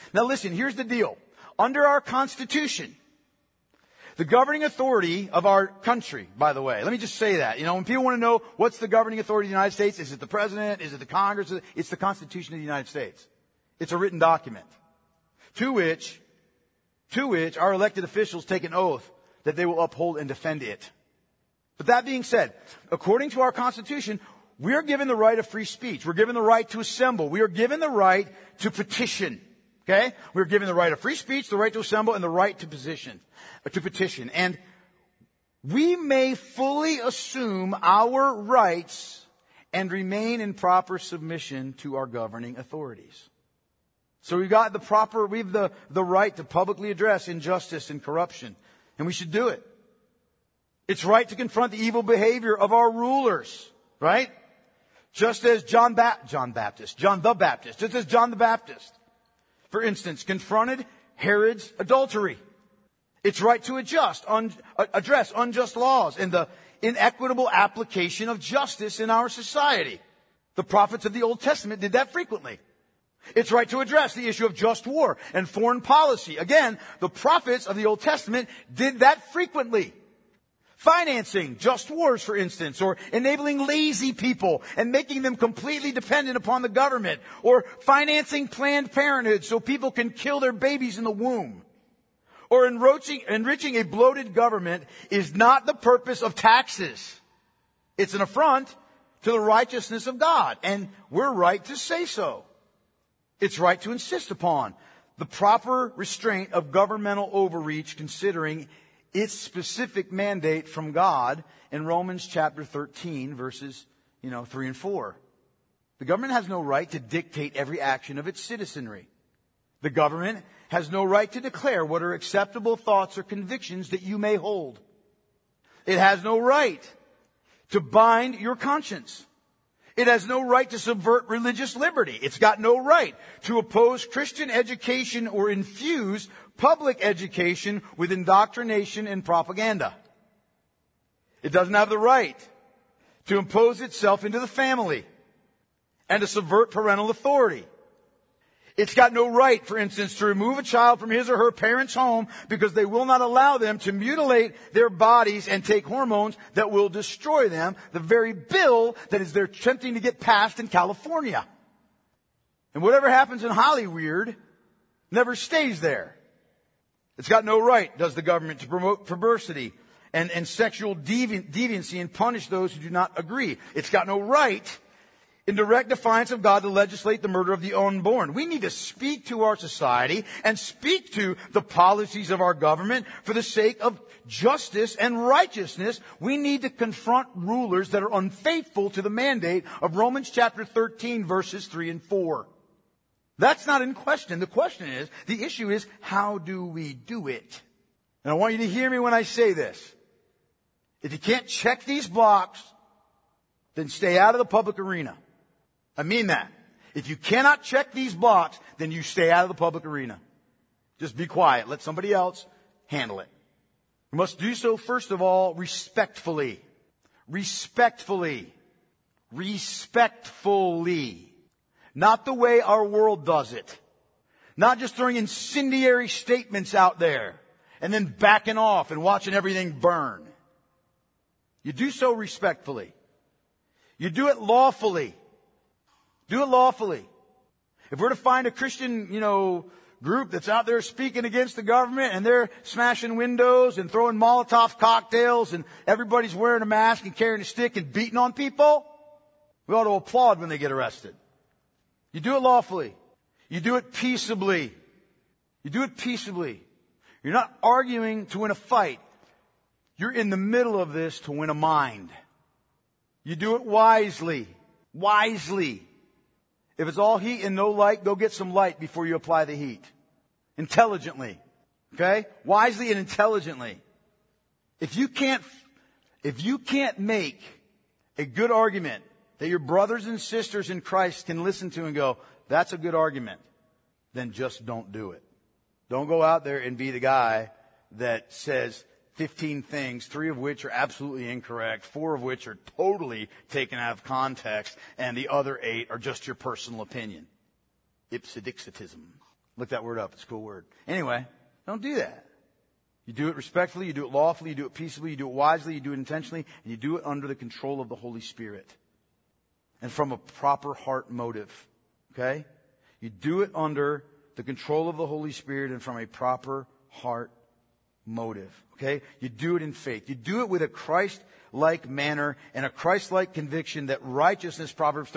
Now listen, here's the deal. Under our Constitution, the governing authority of our country, by the way, let me just say that. When people want to know what's the governing authority of the United States, is it the President? Is it the Congress? It's the Constitution of the United States. It's a written document to which our elected officials take an oath that they will uphold and defend it. But that being said, according to our Constitution, we are given the right of free speech. We're given the right to assemble. We are given the right to petition. Okay? We're given the right of free speech, the right to assemble, and the right to petition. And we may fully assume our rights and remain in proper submission to our governing authorities. So we've got the right to publicly address injustice and corruption. And we should do it. It's right to confront the evil behavior of our rulers, right? Just as John the Baptist, for instance, confronted Herod's adultery. It's right to address unjust laws and the inequitable application of justice in our society. The prophets of the Old Testament did that frequently. It's right to address the issue of just war and foreign policy. Again, the prophets of the Old Testament did that frequently. Financing just wars, for instance, or enabling lazy people and making them completely dependent upon the government, or financing Planned Parenthood so people can kill their babies in the womb, or enriching a bloated government is not the purpose of taxes. It's an affront to the righteousness of God, and we're right to say so. It's right to insist upon the proper restraint of governmental overreach, considering its specific mandate from God in Romans chapter 13, verses 3 and 4. The government has no right to dictate every action of its citizenry. The government has no right to declare what are acceptable thoughts or convictions that you may hold. It has no right to bind your conscience. It has no right to subvert religious liberty. It's got no right to oppose Christian education or infuse public education with indoctrination and propaganda. It doesn't have the right to impose itself into the family and to subvert parental authority. It's got no right, for instance, to remove a child from his or her parents' home because they will not allow them to mutilate their bodies and take hormones that will destroy them, the very bill that they're attempting to get passed in California. And whatever happens in Hollyweird never stays there. It's got no right, does the government, to promote perversity and sexual deviancy and punish those who do not agree. It's got no right, in direct defiance of God, to legislate the murder of the unborn. We need to speak to our society and speak to the policies of our government for the sake of justice and righteousness. We need to confront rulers that are unfaithful to the mandate of Romans chapter 13, verses 3 and 4. That's not in question. The issue is, how do we do it? And I want you to hear me when I say this. If you can't check these blocks, then stay out of the public arena. I mean that. If you cannot check these blocks, then you stay out of the public arena. Just be quiet. Let somebody else handle it. We must do so, first of all, respectfully. Respectfully. Respectfully. Not the way our world does it. Not just throwing incendiary statements out there and then backing off and watching everything burn. You do so respectfully. You do it lawfully. Do it lawfully. If we're to find a Christian, group that's out there speaking against the government and they're smashing windows and throwing Molotov cocktails and everybody's wearing a mask and carrying a stick and beating on people, we ought to applaud when they get arrested. You do it lawfully. You do it peaceably. You do it peaceably. You're not arguing to win a fight. You're in the middle of this to win a mind. You do it wisely. Wisely. If it's all heat and no light, go get some light before you apply the heat. Intelligently. Okay? Wisely and intelligently. If you can't make a good argument that your brothers and sisters in Christ can listen to and go, that's a good argument, then just don't do it. Don't go out there and be the guy that says 15 things, 3 of which are absolutely incorrect, 4 of which are totally taken out of context, and the other 8 are just your personal opinion. Ipsedixitism. Look that word up. It's a cool word. Anyway, don't do that. You do it respectfully, you do it lawfully, you do it peaceably, you do it wisely, you do it intentionally, and you do it under the control of the Holy Spirit. And from a proper heart motive. Okay? You do it under the control of the Holy Spirit and from a proper heart motive. Okay? You do it in faith. You do it with a Christ-like manner and a Christ-like conviction that righteousness, Proverbs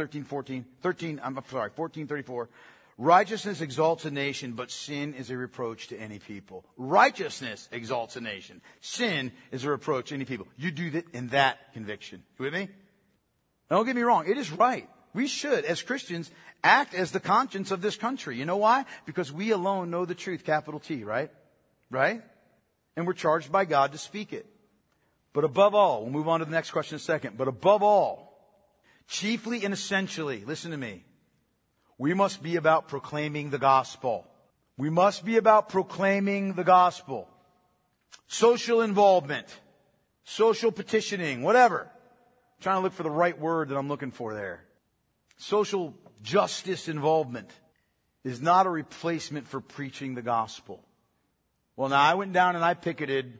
14:34, righteousness exalts a nation, but sin is a reproach to any people. Righteousness exalts a nation. Sin is a reproach to any people. You do that in that conviction. You with me? Now, don't get me wrong. It is right. We should, as Christians, act as the conscience of this country. You know why? Because we alone know the truth, capital T, right? Right? And we're charged by God to speak it. But above all, we'll move on to the next question in a second. But above all, chiefly and essentially, listen to me. We must be about proclaiming the gospel. We must be about proclaiming the gospel. Social involvement, social petitioning, whatever. I'm trying to look for the right word that I'm looking for there. Social justice involvement is not a replacement for preaching the gospel. Well, now I went down and I picketed,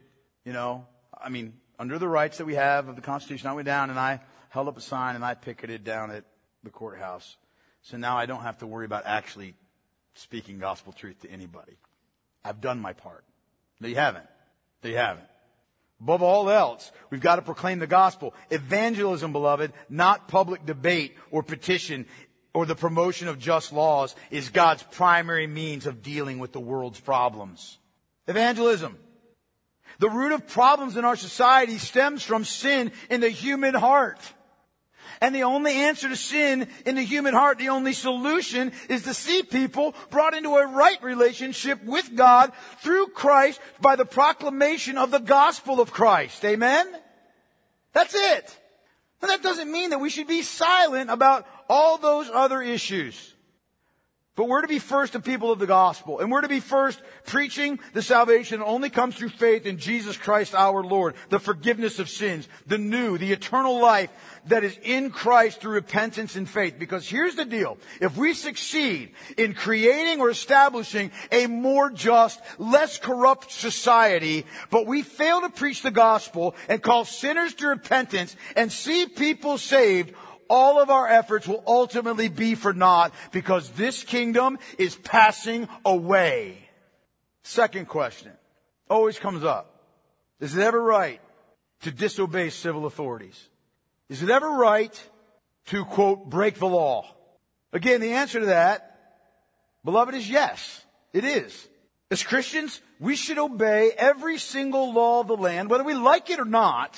under the rights that we have of the Constitution. I went down and I held up a sign and I picketed down at the courthouse. So now I don't have to worry about actually speaking gospel truth to anybody. I've done my part. No, you haven't. No, you haven't. Above all else, we've got to proclaim the gospel. Evangelism, beloved, not public debate or petition or the promotion of just laws, is God's primary means of dealing with the world's problems. Evangelism. The root of problems in our society stems from sin in the human heart. And the only answer to sin in the human heart, the only solution, is to see people brought into a right relationship with God through Christ by the proclamation of the gospel of Christ. Amen? That's it. And that doesn't mean that we should be silent about all those other issues. But we're to be first a people of the gospel. And we're to be first preaching the salvation that only comes through faith in Jesus Christ our Lord. The forgiveness of sins. The new, the eternal life that is in Christ through repentance and faith. Because here's the deal. If we succeed in creating or establishing a more just, less corrupt society, but we fail to preach the gospel and call sinners to repentance and see people saved, all of our efforts will ultimately be for naught because this kingdom is passing away. Second question always comes up. Is it ever right to disobey civil authorities? Is it ever right to, quote, break the law? Again, the answer to that, beloved, is yes. It is. As Christians, we should obey every single law of the land, whether we like it or not,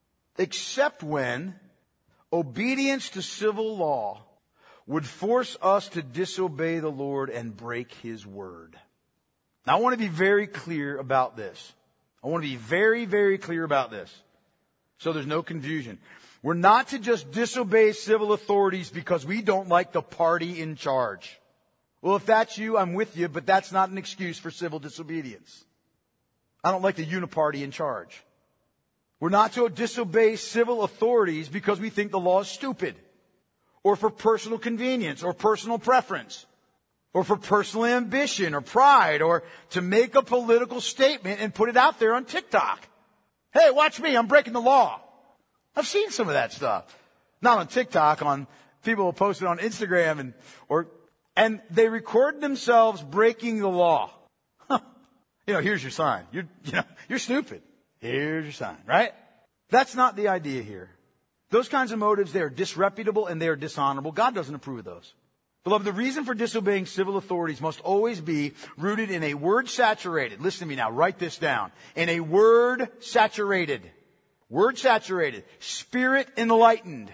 except when obedience to civil law would force us to disobey the Lord and break His word. Now, I want to be very clear about this. I want to be very, very clear about this, so there's no confusion. We're not to just disobey civil authorities because we don't like the party in charge. Well, if that's you, I'm with you, but that's not an excuse for civil disobedience. I don't like the uniparty in charge. We're not to disobey civil authorities because we think the law is stupid, or for personal convenience, or personal preference, or for personal ambition, or pride, or to make a political statement and put it out there on TikTok. Hey, watch me, I'm breaking the law. I've seen some of that stuff. Not on TikTok, on people who post it on Instagram and they record themselves breaking the law. Here's your sign. You're stupid. Here's your sign, right? That's not the idea here. Those kinds of motives, they are disreputable and they are dishonorable. God doesn't approve of those. Beloved, the reason for disobeying civil authorities must always be rooted in a word-saturated, listen to me now, write this down, in a word-saturated, Spirit-enlightened,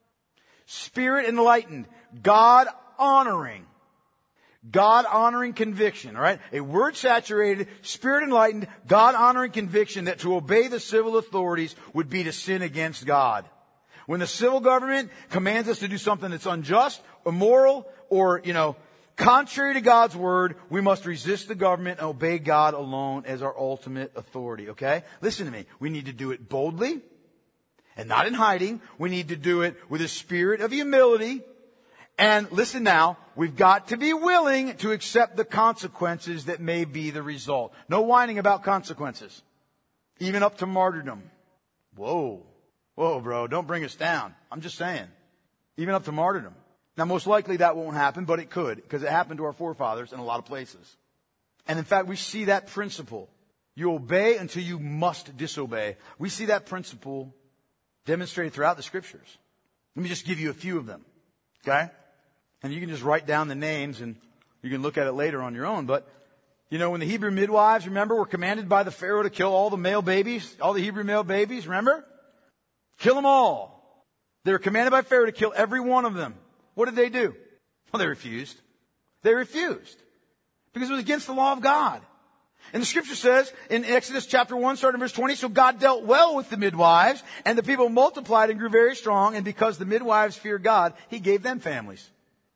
God-honoring conviction, all right? A word-saturated, Spirit-enlightened, God-honoring conviction that to obey the civil authorities would be to sin against God. When the civil government commands us to do something that's unjust, immoral, or, contrary to God's word, we must resist the government and obey God alone as our ultimate authority, okay? Listen to me. We need to do it boldly and not in hiding. We need to do it with a spirit of humility And listen now, we've got to be willing to accept the consequences that may be the result. No whining about consequences. Even up to martyrdom. Whoa, bro, don't bring us down. I'm just saying. Even up to martyrdom. Now, most likely that won't happen, but it could, because it happened to our forefathers in a lot of places. And in fact, we see that principle. You obey until you must disobey. We see that principle demonstrated throughout the Scriptures. Let me just give you a few of them. Okay? And you can just write down the names and you can look at it later on your own. But, you know, when the Hebrew midwives, remember, were commanded by the Pharaoh to kill all the male babies, all the Hebrew male babies, remember? Kill them all. They were commanded by Pharaoh to kill every one of them. What did they do? Well, they refused. They refused. Because it was against the law of God. And the Scripture says in Exodus chapter 1, starting verse 20, so God dealt well with the midwives, and the people multiplied and grew very strong, and because the midwives feared God, He gave them families.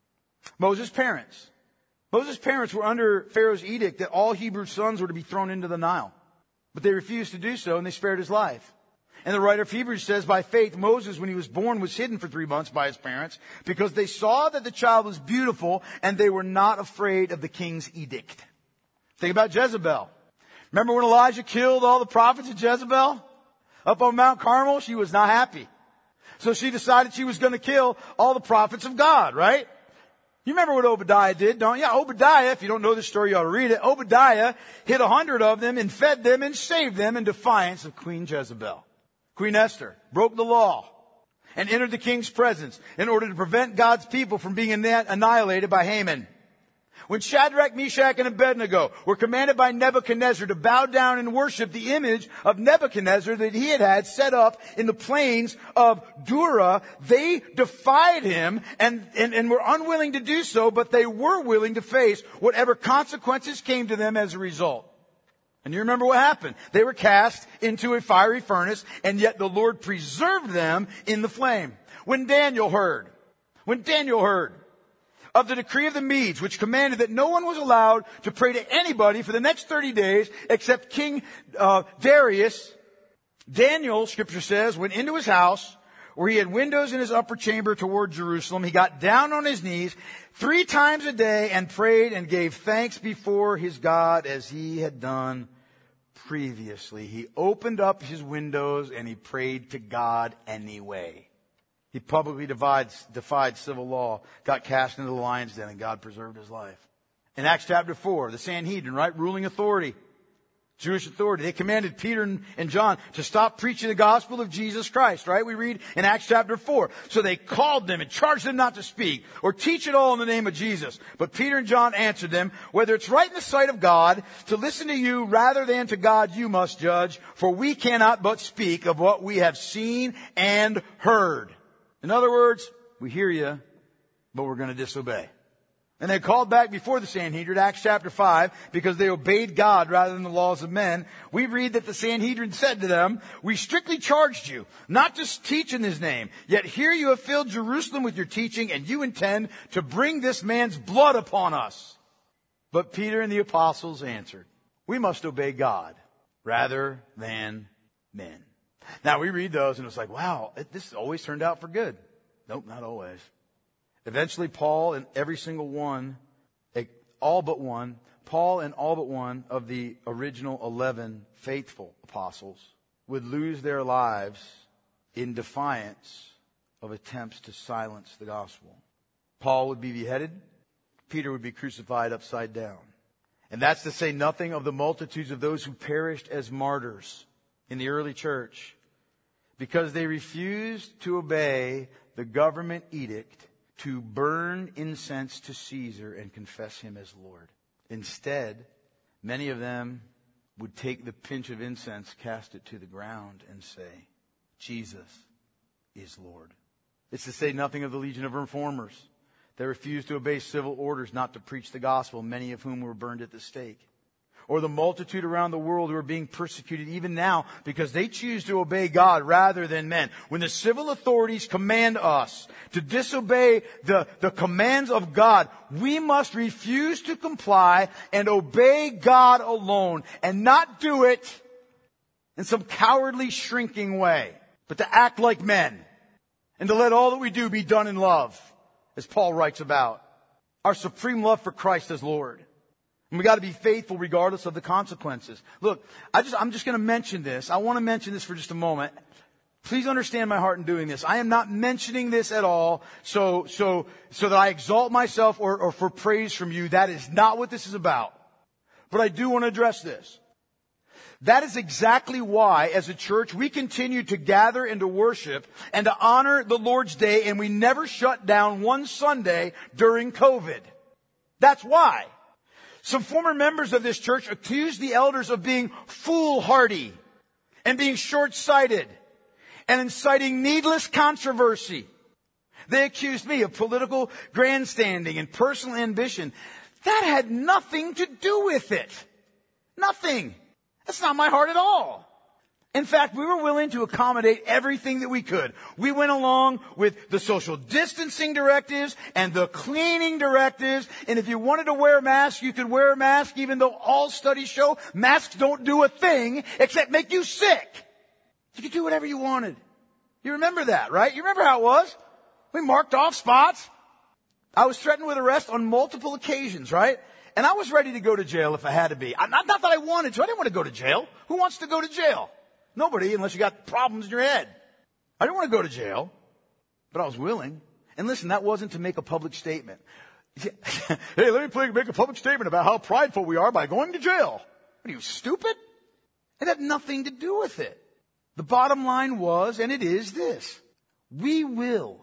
Moses' parents. Moses' parents were under Pharaoh's edict that all Hebrew sons were to be thrown into the Nile. But they refused to do so, and they spared his life. And the writer of Hebrews says, by faith, Moses, when he was born, was hidden for 3 months by his parents, because they saw that the child was beautiful, and they were not afraid of the king's edict. Think about Jezebel. Remember when Elijah killed all the prophets of Jezebel? Up on Mount Carmel, she was not happy. So she decided she was going to kill all the prophets of God, right? You remember what Obadiah did, don't you? Yeah, Obadiah, if you don't know the story, you ought to read it. Obadiah hid 100 of them and fed them and saved them in defiance of Queen Jezebel. Queen Esther broke the law and entered the king's presence in order to prevent God's people from being annihilated by Haman. When Shadrach, Meshach, and Abednego were commanded by Nebuchadnezzar to bow down and worship the image of Nebuchadnezzar that he had set up in the plains of Dura, they defied him and were unwilling to do so, but they were willing to face whatever consequences came to them as a result. And you remember what happened. They were cast into a fiery furnace, and yet the Lord preserved them in the flame. When Daniel heard of the decree of the Medes, which commanded that no one was allowed to pray to anybody for the next 30 days except King Darius, Daniel, Scripture says, went into his house where he had windows in his upper chamber toward Jerusalem. He got down on his knees 3 times a day and prayed and gave thanks before his God as he had done previously. He opened up his windows and he prayed to God anyway. He publicly defied civil law, got cast into the lion's den, and God preserved his life. In Acts chapter 4, the Sanhedrin, right, ruling authority, Jewish authority, they commanded Peter and John to stop preaching the gospel of Jesus Christ, right? We read in Acts chapter 4. So they called them and charged them not to speak or teach at all in the name of Jesus. But Peter and John answered them, whether it's right in the sight of God to listen to you rather than to God you must judge, for we cannot but speak of what we have seen and heard. In other words, we hear you, but we're going to disobey. And they called back before the Sanhedrin, Acts chapter 5, because they obeyed God rather than the laws of men. We read that the Sanhedrin said to them, we strictly charged you not to teach in his name. Yet here you have filled Jerusalem with your teaching, and you intend to bring this man's blood upon us. But Peter and the apostles answered, we must obey God rather than men. Now we read those and it's like, wow, this always turned out for good. Nope, not always. Eventually Paul and every single one, all but one of the original 11 faithful apostles would lose their lives in defiance of attempts to silence the gospel. Paul would be beheaded. Peter would be crucified upside down. And that's to say nothing of the multitudes of those who perished as martyrs in the early church because they refused to obey the government edict to burn incense to Caesar and confess him as Lord. Instead, many of them would take the pinch of incense, cast it to the ground, and say, Jesus is Lord. It's to say nothing of the legion of reformers. They refused to obey civil orders not to preach the gospel, many of whom were burned at the stake. Or the multitude around the world who are being persecuted even now because they choose to obey God rather than men. When the civil authorities command us to disobey the commands of God, we must refuse to comply and obey God alone and not do it in some cowardly, shrinking way, but to act like men and to let all that we do be done in love. as Paul writes about. Our supreme love for Christ as Lord. And we got to be faithful regardless of the consequences. Look, I'm just going to mention this. I want to mention this for just a moment. Please understand my heart in doing this. I am not mentioning this at all so that I exalt myself or for praise from you. That is not what this is about. But I do want to address this. That is exactly why, as a church, we continue to gather and to worship and to honor the Lord's Day, and we never shut down one Sunday during COVID. That's why. Some former members of this church accused the elders of being foolhardy and being short-sighted and inciting needless controversy. They accused me of political grandstanding and personal ambition. That had nothing to do with it. Nothing. That's not my heart at all. In fact, we were willing to accommodate everything that we could. We went along with the social distancing directives and the cleaning directives. And if you wanted to wear a mask, you could wear a mask, even though all studies show masks don't do a thing except make you sick. You could do whatever you wanted. You remember that, right? You remember how it was? We marked off spots. I was threatened with arrest on multiple occasions, right? And I was ready to go to jail if I had to be. Not that I wanted to. I didn't want to go to jail. Who wants to go to jail? Nobody, unless you got problems in your head. I didn't want to go to jail, but I was willing. And listen, that wasn't to make a public statement. Hey, let me make a public statement about how prideful we are by going to jail. What are you, stupid? It had nothing to do with it. The bottom line was, and it is this: we will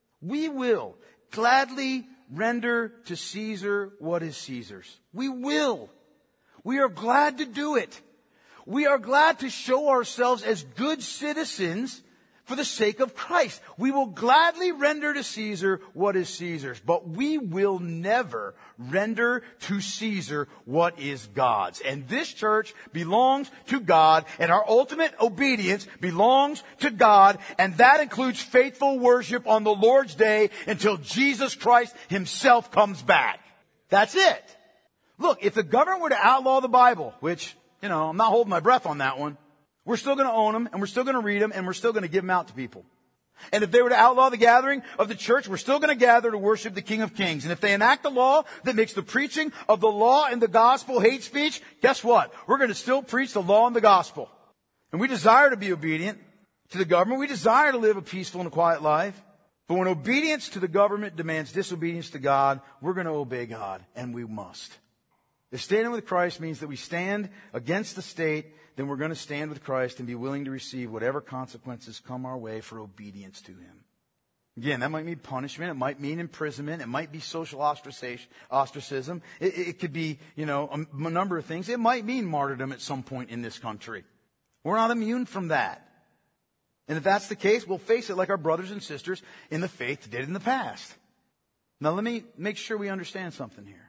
gladly render to Caesar what is Caesar's. We will. We are glad to do it. We are glad to show ourselves as good citizens for the sake of Christ. We will gladly render to Caesar what is Caesar's, but we will never render to Caesar what is God's. And this church belongs to God, and our ultimate obedience belongs to God, and that includes faithful worship on the Lord's Day until Jesus Christ Himself comes back. That's it. Look, if the government were to outlaw the Bible, which, I'm not holding my breath on that one, we're still going to own them, and we're still going to read them, and we're still going to give them out to people. And if they were to outlaw the gathering of the church, we're still going to gather to worship the King of Kings. And if they enact a law that makes the preaching of the law and the gospel hate speech, guess what? We're going to still preach the law and the gospel. And we desire to be obedient to the government. We desire to live a peaceful and a quiet life. But when obedience to the government demands disobedience to God, we're going to obey God, and we must. If standing with Christ means that we stand against the state, then we're going to stand with Christ and be willing to receive whatever consequences come our way for obedience to Him. Again, that might mean punishment. It might mean imprisonment. It might be social ostracism. It could be, a number of things. It might mean martyrdom at some point in this country. We're not immune from that. And if that's the case, we'll face it like our brothers and sisters in the faith did in the past. Now, let me make sure we understand something here.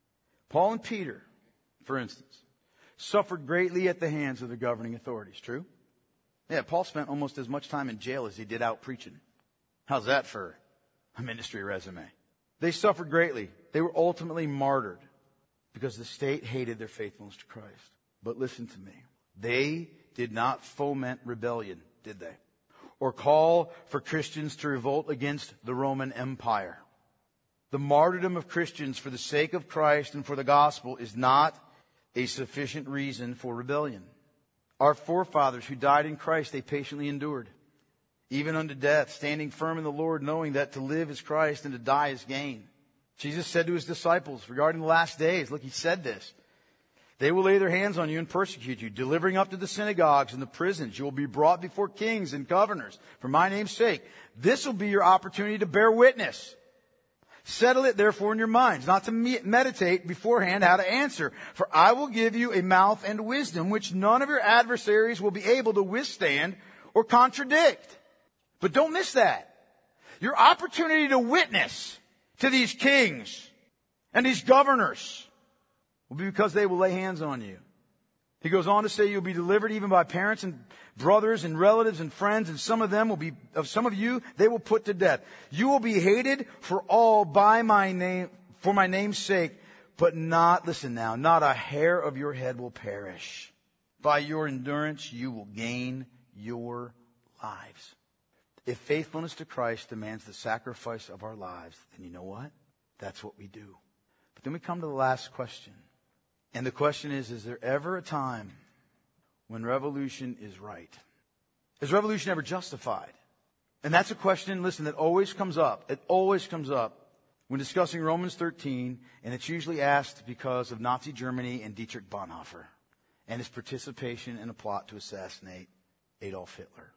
Paul and Peter, for instance, suffered greatly at the hands of the governing authorities. True? Yeah, Paul spent almost as much time in jail as he did out preaching. How's that for a ministry resume? They suffered greatly. They were ultimately martyred because the state hated their faithfulness to Christ. But listen to me. They did not foment rebellion, did they? Or call for Christians to revolt against the Roman Empire. The martyrdom of Christians for the sake of Christ and for the gospel is not a sufficient reason for rebellion. Our forefathers who died in Christ, they patiently endured, even unto death, standing firm in the Lord, knowing that to live is Christ and to die is gain. Jesus said to His disciples regarding the last days, look, He said this: they will lay their hands on you and persecute you, delivering up to the synagogues and the prisons. You will be brought before kings and governors for my name's sake. This will be your opportunity to bear witness. Settle it therefore in your minds, not to meditate beforehand how to answer. For I will give you a mouth and wisdom which none of your adversaries will be able to withstand or contradict. But don't miss that. Your opportunity to witness to these kings and these governors will be because they will lay hands on you. He goes on to say you'll be delivered even by parents and brothers and relatives and friends, and some of you they will put to death. You will be hated for all by my name, for my name's sake, but not a hair of your head will perish. By your endurance you will gain your lives. If faithfulness to Christ demands the sacrifice of our lives, then you know what? That's what we do. But then we come to the last question. And the question is there ever a time when revolution is right? Is revolution ever justified? And that's a question, listen, that always comes up. It always comes up when discussing Romans 13, and it's usually asked because of Nazi Germany and Dietrich Bonhoeffer and his participation in a plot to assassinate Adolf Hitler.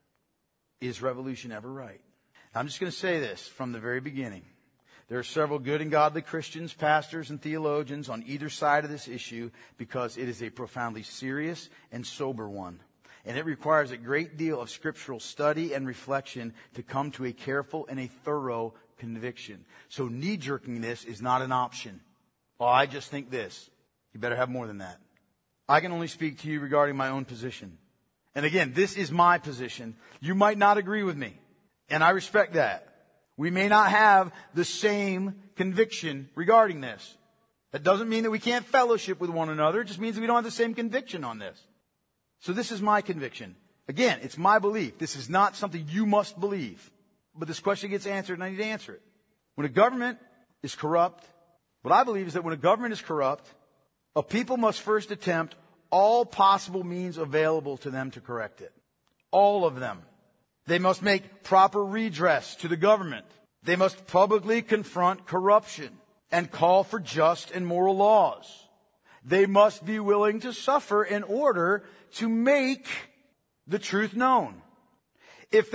Is revolution ever right? Now, I'm just going to say this from the very beginning. There are several good and godly Christians, pastors, and theologians on either side of this issue because it is a profoundly serious and sober one. And it requires a great deal of scriptural study and reflection to come to a careful and a thorough conviction. So knee-jerking this is not an option. Well, I just think this. You better have more than that. I can only speak to you regarding my own position. And again, this is my position. You might not agree with me, and I respect that. We may not have the same conviction regarding this. That doesn't mean that we can't fellowship with one another. It just means that we don't have the same conviction on this. So this is my conviction. Again, it's my belief. This is not something you must believe. But this question gets answered, and I need to answer it. When a government is corrupt, what I believe is that when a government is corrupt, a people must first attempt all possible means available to them to correct it. All of them. They must make proper redress to the government. They must publicly confront corruption and call for just and moral laws. They must be willing to suffer in order to make the truth known. If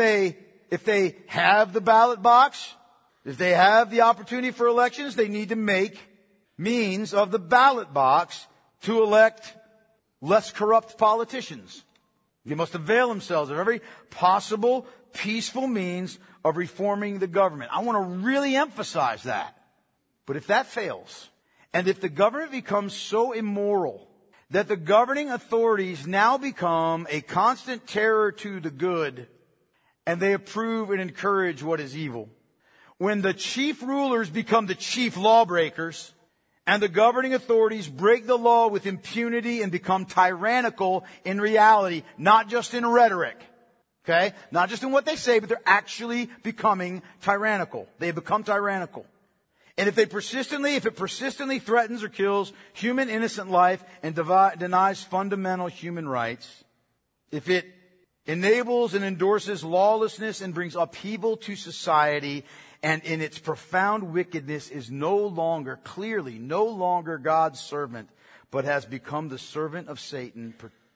they have the ballot box, if they have the opportunity for elections, they need to make means of the ballot box to elect less corrupt politicians. They must avail themselves of every possible peaceful means of reforming the government. I want to really emphasize that. But if that fails, and if the government becomes so immoral that the governing authorities now become a constant terror to the good, and they approve and encourage what is evil, when the chief rulers become the chief lawbreakers, and the governing authorities break the law with impunity and become tyrannical in reality, not just in rhetoric. Okay? Not just in what they say, but they're actually becoming tyrannical. They become tyrannical. And if it persistently threatens or kills human innocent life and denies fundamental human rights, if it enables and endorses lawlessness and brings upheaval to society, and in its profound wickedness is clearly no longer God's servant, but has become the servant of Satan,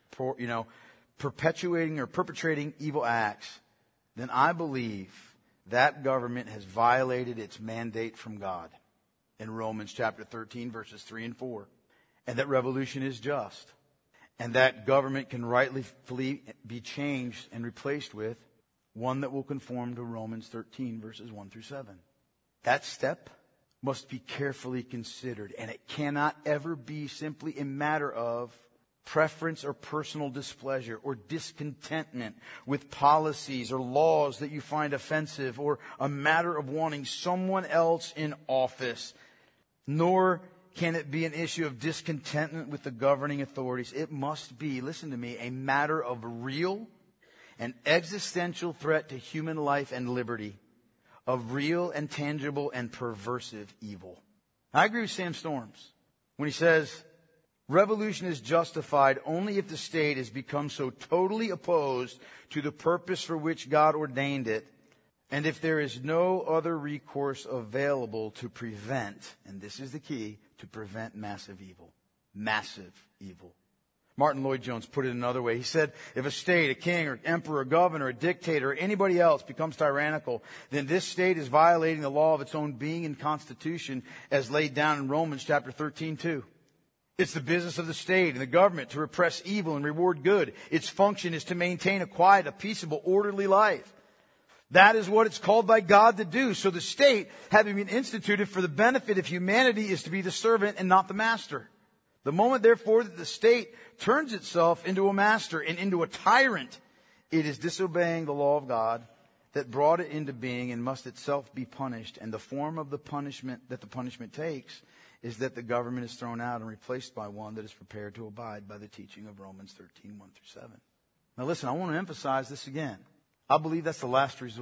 perpetuating or perpetrating evil acts, then I believe that government has violated its mandate from God in Romans chapter 13, verses 3 and 4. And that revolution is just. And that government can rightfully be changed and replaced with one that will conform to Romans 13, verses 1 through 7. That step must be carefully considered, and it cannot ever be simply a matter of preference or personal displeasure or discontentment with policies or laws that you find offensive, or a matter of wanting someone else in office. Nor can it be an issue of discontentment with the governing authorities. It must be, listen to me, a matter of real an existential threat to human life and liberty, of real and tangible and perversive evil. I agree with Sam Storms when he says, revolution is justified only if the state has become so totally opposed to the purpose for which God ordained it, and if there is no other recourse available to prevent, and this is the key, to prevent massive evil. Massive evil. Martin Lloyd-Jones put it another way. He said, if a state, a king, or emperor, a governor, a dictator, or anybody else becomes tyrannical, then this state is violating the law of its own being and constitution as laid down in Romans chapter 13, too. It's the business of the state and the government to repress evil and reward good. Its function is to maintain a quiet, a peaceable, orderly life. That is what it's called by God to do. So the state, having been instituted for the benefit of humanity, is to be the servant and not the master. The moment, therefore, that the state turns itself into a master and into a tyrant, it is disobeying the law of God that brought it into being and must itself be punished. And the form of the punishment that the punishment takes is that the government is thrown out and replaced by one that is prepared to abide by the teaching of Romans 13, 1 through 7. Now listen, I want to emphasize this again. I believe that's the last resort.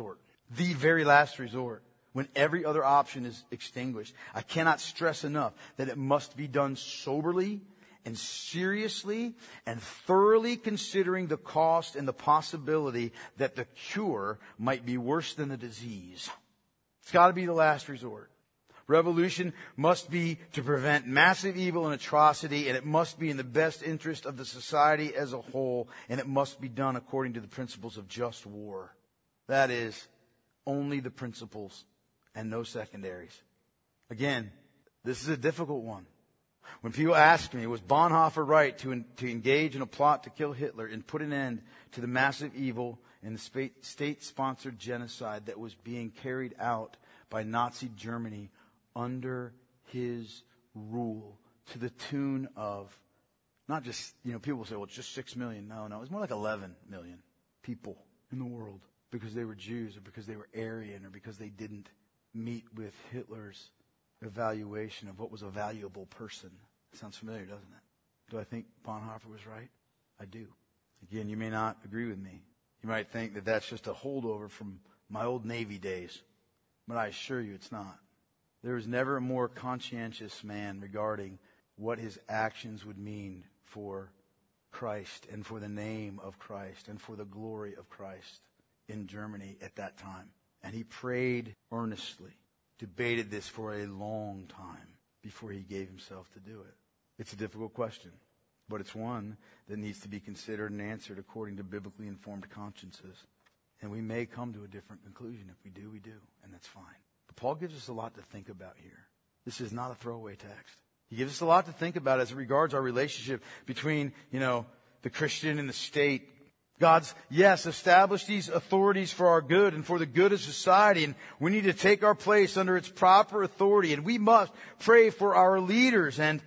The very last resort, when every other option is extinguished. I cannot stress enough that it must be done soberly and seriously and thoroughly considering the cost and the possibility that the cure might be worse than the disease. It's got to be the last resort. Revolution must be to prevent massive evil and atrocity, and it must be in the best interest of the society as a whole, and it must be done according to the principles of just war. That is, only the principles and no secondaries. Again, this is a difficult one. When people ask me, was Bonhoeffer right to engage in a plot to kill Hitler and put an end to the massive evil and the state-sponsored genocide that was being carried out by Nazi Germany under his rule to the tune of, not just, people say, well, it's just 6 million. No, it's more like 11 million people in the world because they were Jews or because they were Aryan or because they didn't meet with Hitler's evaluation of what was a valuable person. Sounds familiar, doesn't it? Do I think Bonhoeffer was right? I do. Again, you may not agree with me. You might think that that's just a holdover from my old Navy days. But I assure you it's not. There was never a more conscientious man regarding what his actions would mean for Christ and for the name of Christ and for the glory of Christ in Germany at that time. And he prayed earnestly, debated this for a long time before he gave himself to do it. It's a difficult question, but it's one that needs to be considered and answered according to biblically informed consciences. And we may come to a different conclusion. If we do, we do, and that's fine. But Paul gives us a lot to think about here. This is not a throwaway text. He gives us a lot to think about as it regards our relationship between, the Christian and the state. God's, yes, established these authorities for our good and for the good of society, and we need to take our place under its proper authority, and we must pray for our leaders and,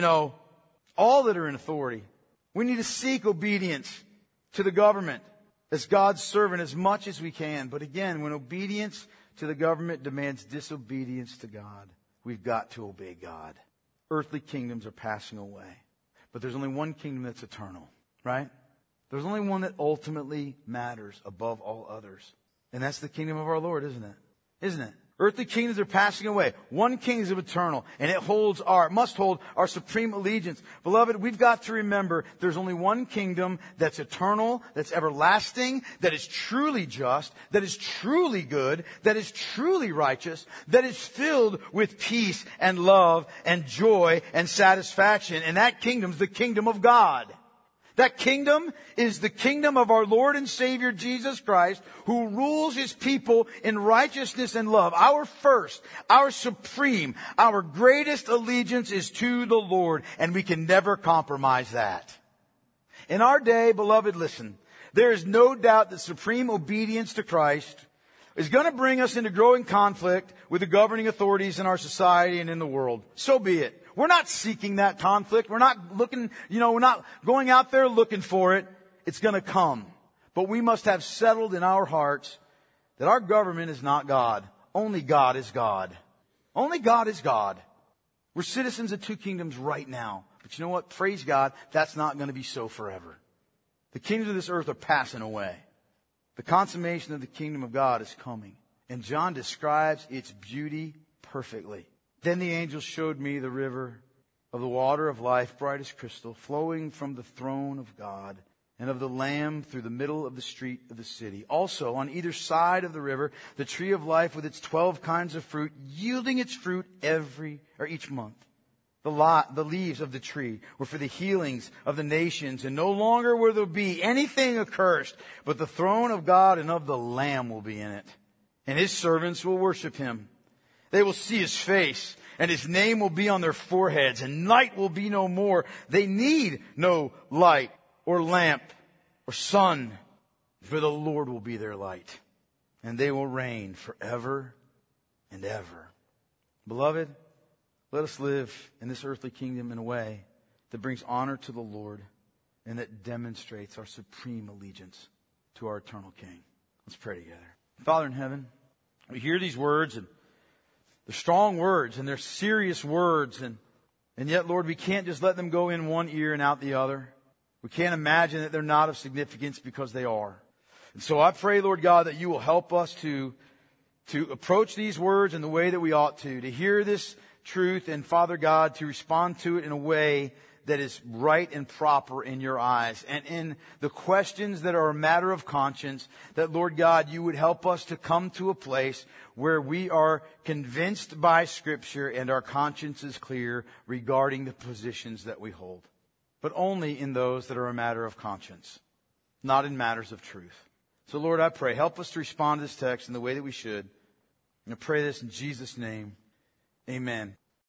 all that are in authority. We need to seek obedience to the government as God's servant as much as we can. But again, when obedience to the government demands disobedience to God, we've got to obey God. Earthly kingdoms are passing away, but there's only one kingdom that's eternal, right? There's only one that ultimately matters above all others. And that's the kingdom of our Lord, isn't it? Isn't it? Earthly kingdoms are passing away. One kingdom is eternal, and it must hold our supreme allegiance. Beloved, we've got to remember there's only one kingdom that's eternal, that's everlasting, that is truly just, that is truly good, that is truly righteous, that is filled with peace and love and joy and satisfaction. And that kingdom's the kingdom of God. That kingdom is the kingdom of our Lord and Savior Jesus Christ, who rules His people in righteousness and love. Our first, our supreme, our greatest allegiance is to the Lord, and we can never compromise that. In our day, beloved, listen, there is no doubt that supreme obedience to Christ is going to bring us into growing conflict with the governing authorities in our society and in the world. So be it. We're not seeking that conflict. We're not looking, we're not going out there looking for it. It's going to come. But we must have settled in our hearts that our government is not God. Only God is God. Only God is God. We're citizens of two kingdoms right now. But you know what? Praise God, that's not going to be so forever. The kingdoms of this earth are passing away. The consummation of the kingdom of God is coming. And John describes its beauty perfectly. Then the angel showed me the river of the water of life, bright as crystal, flowing from the throne of God and of the Lamb through the middle of the street of the city. Also, on either side of the river, the tree of life with its 12 kinds of fruit, yielding its fruit each month. The leaves of the tree were for the healings of the nations, and no longer will there be anything accursed, but the throne of God and of the Lamb will be in it. And His servants will worship Him. They will see His face, and His name will be on their foreheads, and night will be no more. They need no light or lamp or sun, for the Lord will be their light, and they will reign forever and ever. Beloved, let us live in this earthly kingdom in a way that brings honor to the Lord and that demonstrates our supreme allegiance to our eternal King. Let's pray together. Father in heaven, we hear these words, and they're strong words, and they're serious words, and yet, Lord, we can't just let them go in one ear and out the other. We can't imagine that they're not of significance because they are. And so I pray, Lord God, that You will help us to to approach these words in the way that we ought to hear this truth, and Father God, to respond to it in a way that is right and proper in your eyes. And in the questions that are a matter of conscience, that Lord God, you would help us to come to a place where we are convinced by Scripture and our conscience is clear regarding the positions that we hold. But only in those that are a matter of conscience, not in matters of truth. So Lord, I pray, help us to respond to this text in the way that we should. And I pray this in Jesus' name. Amen.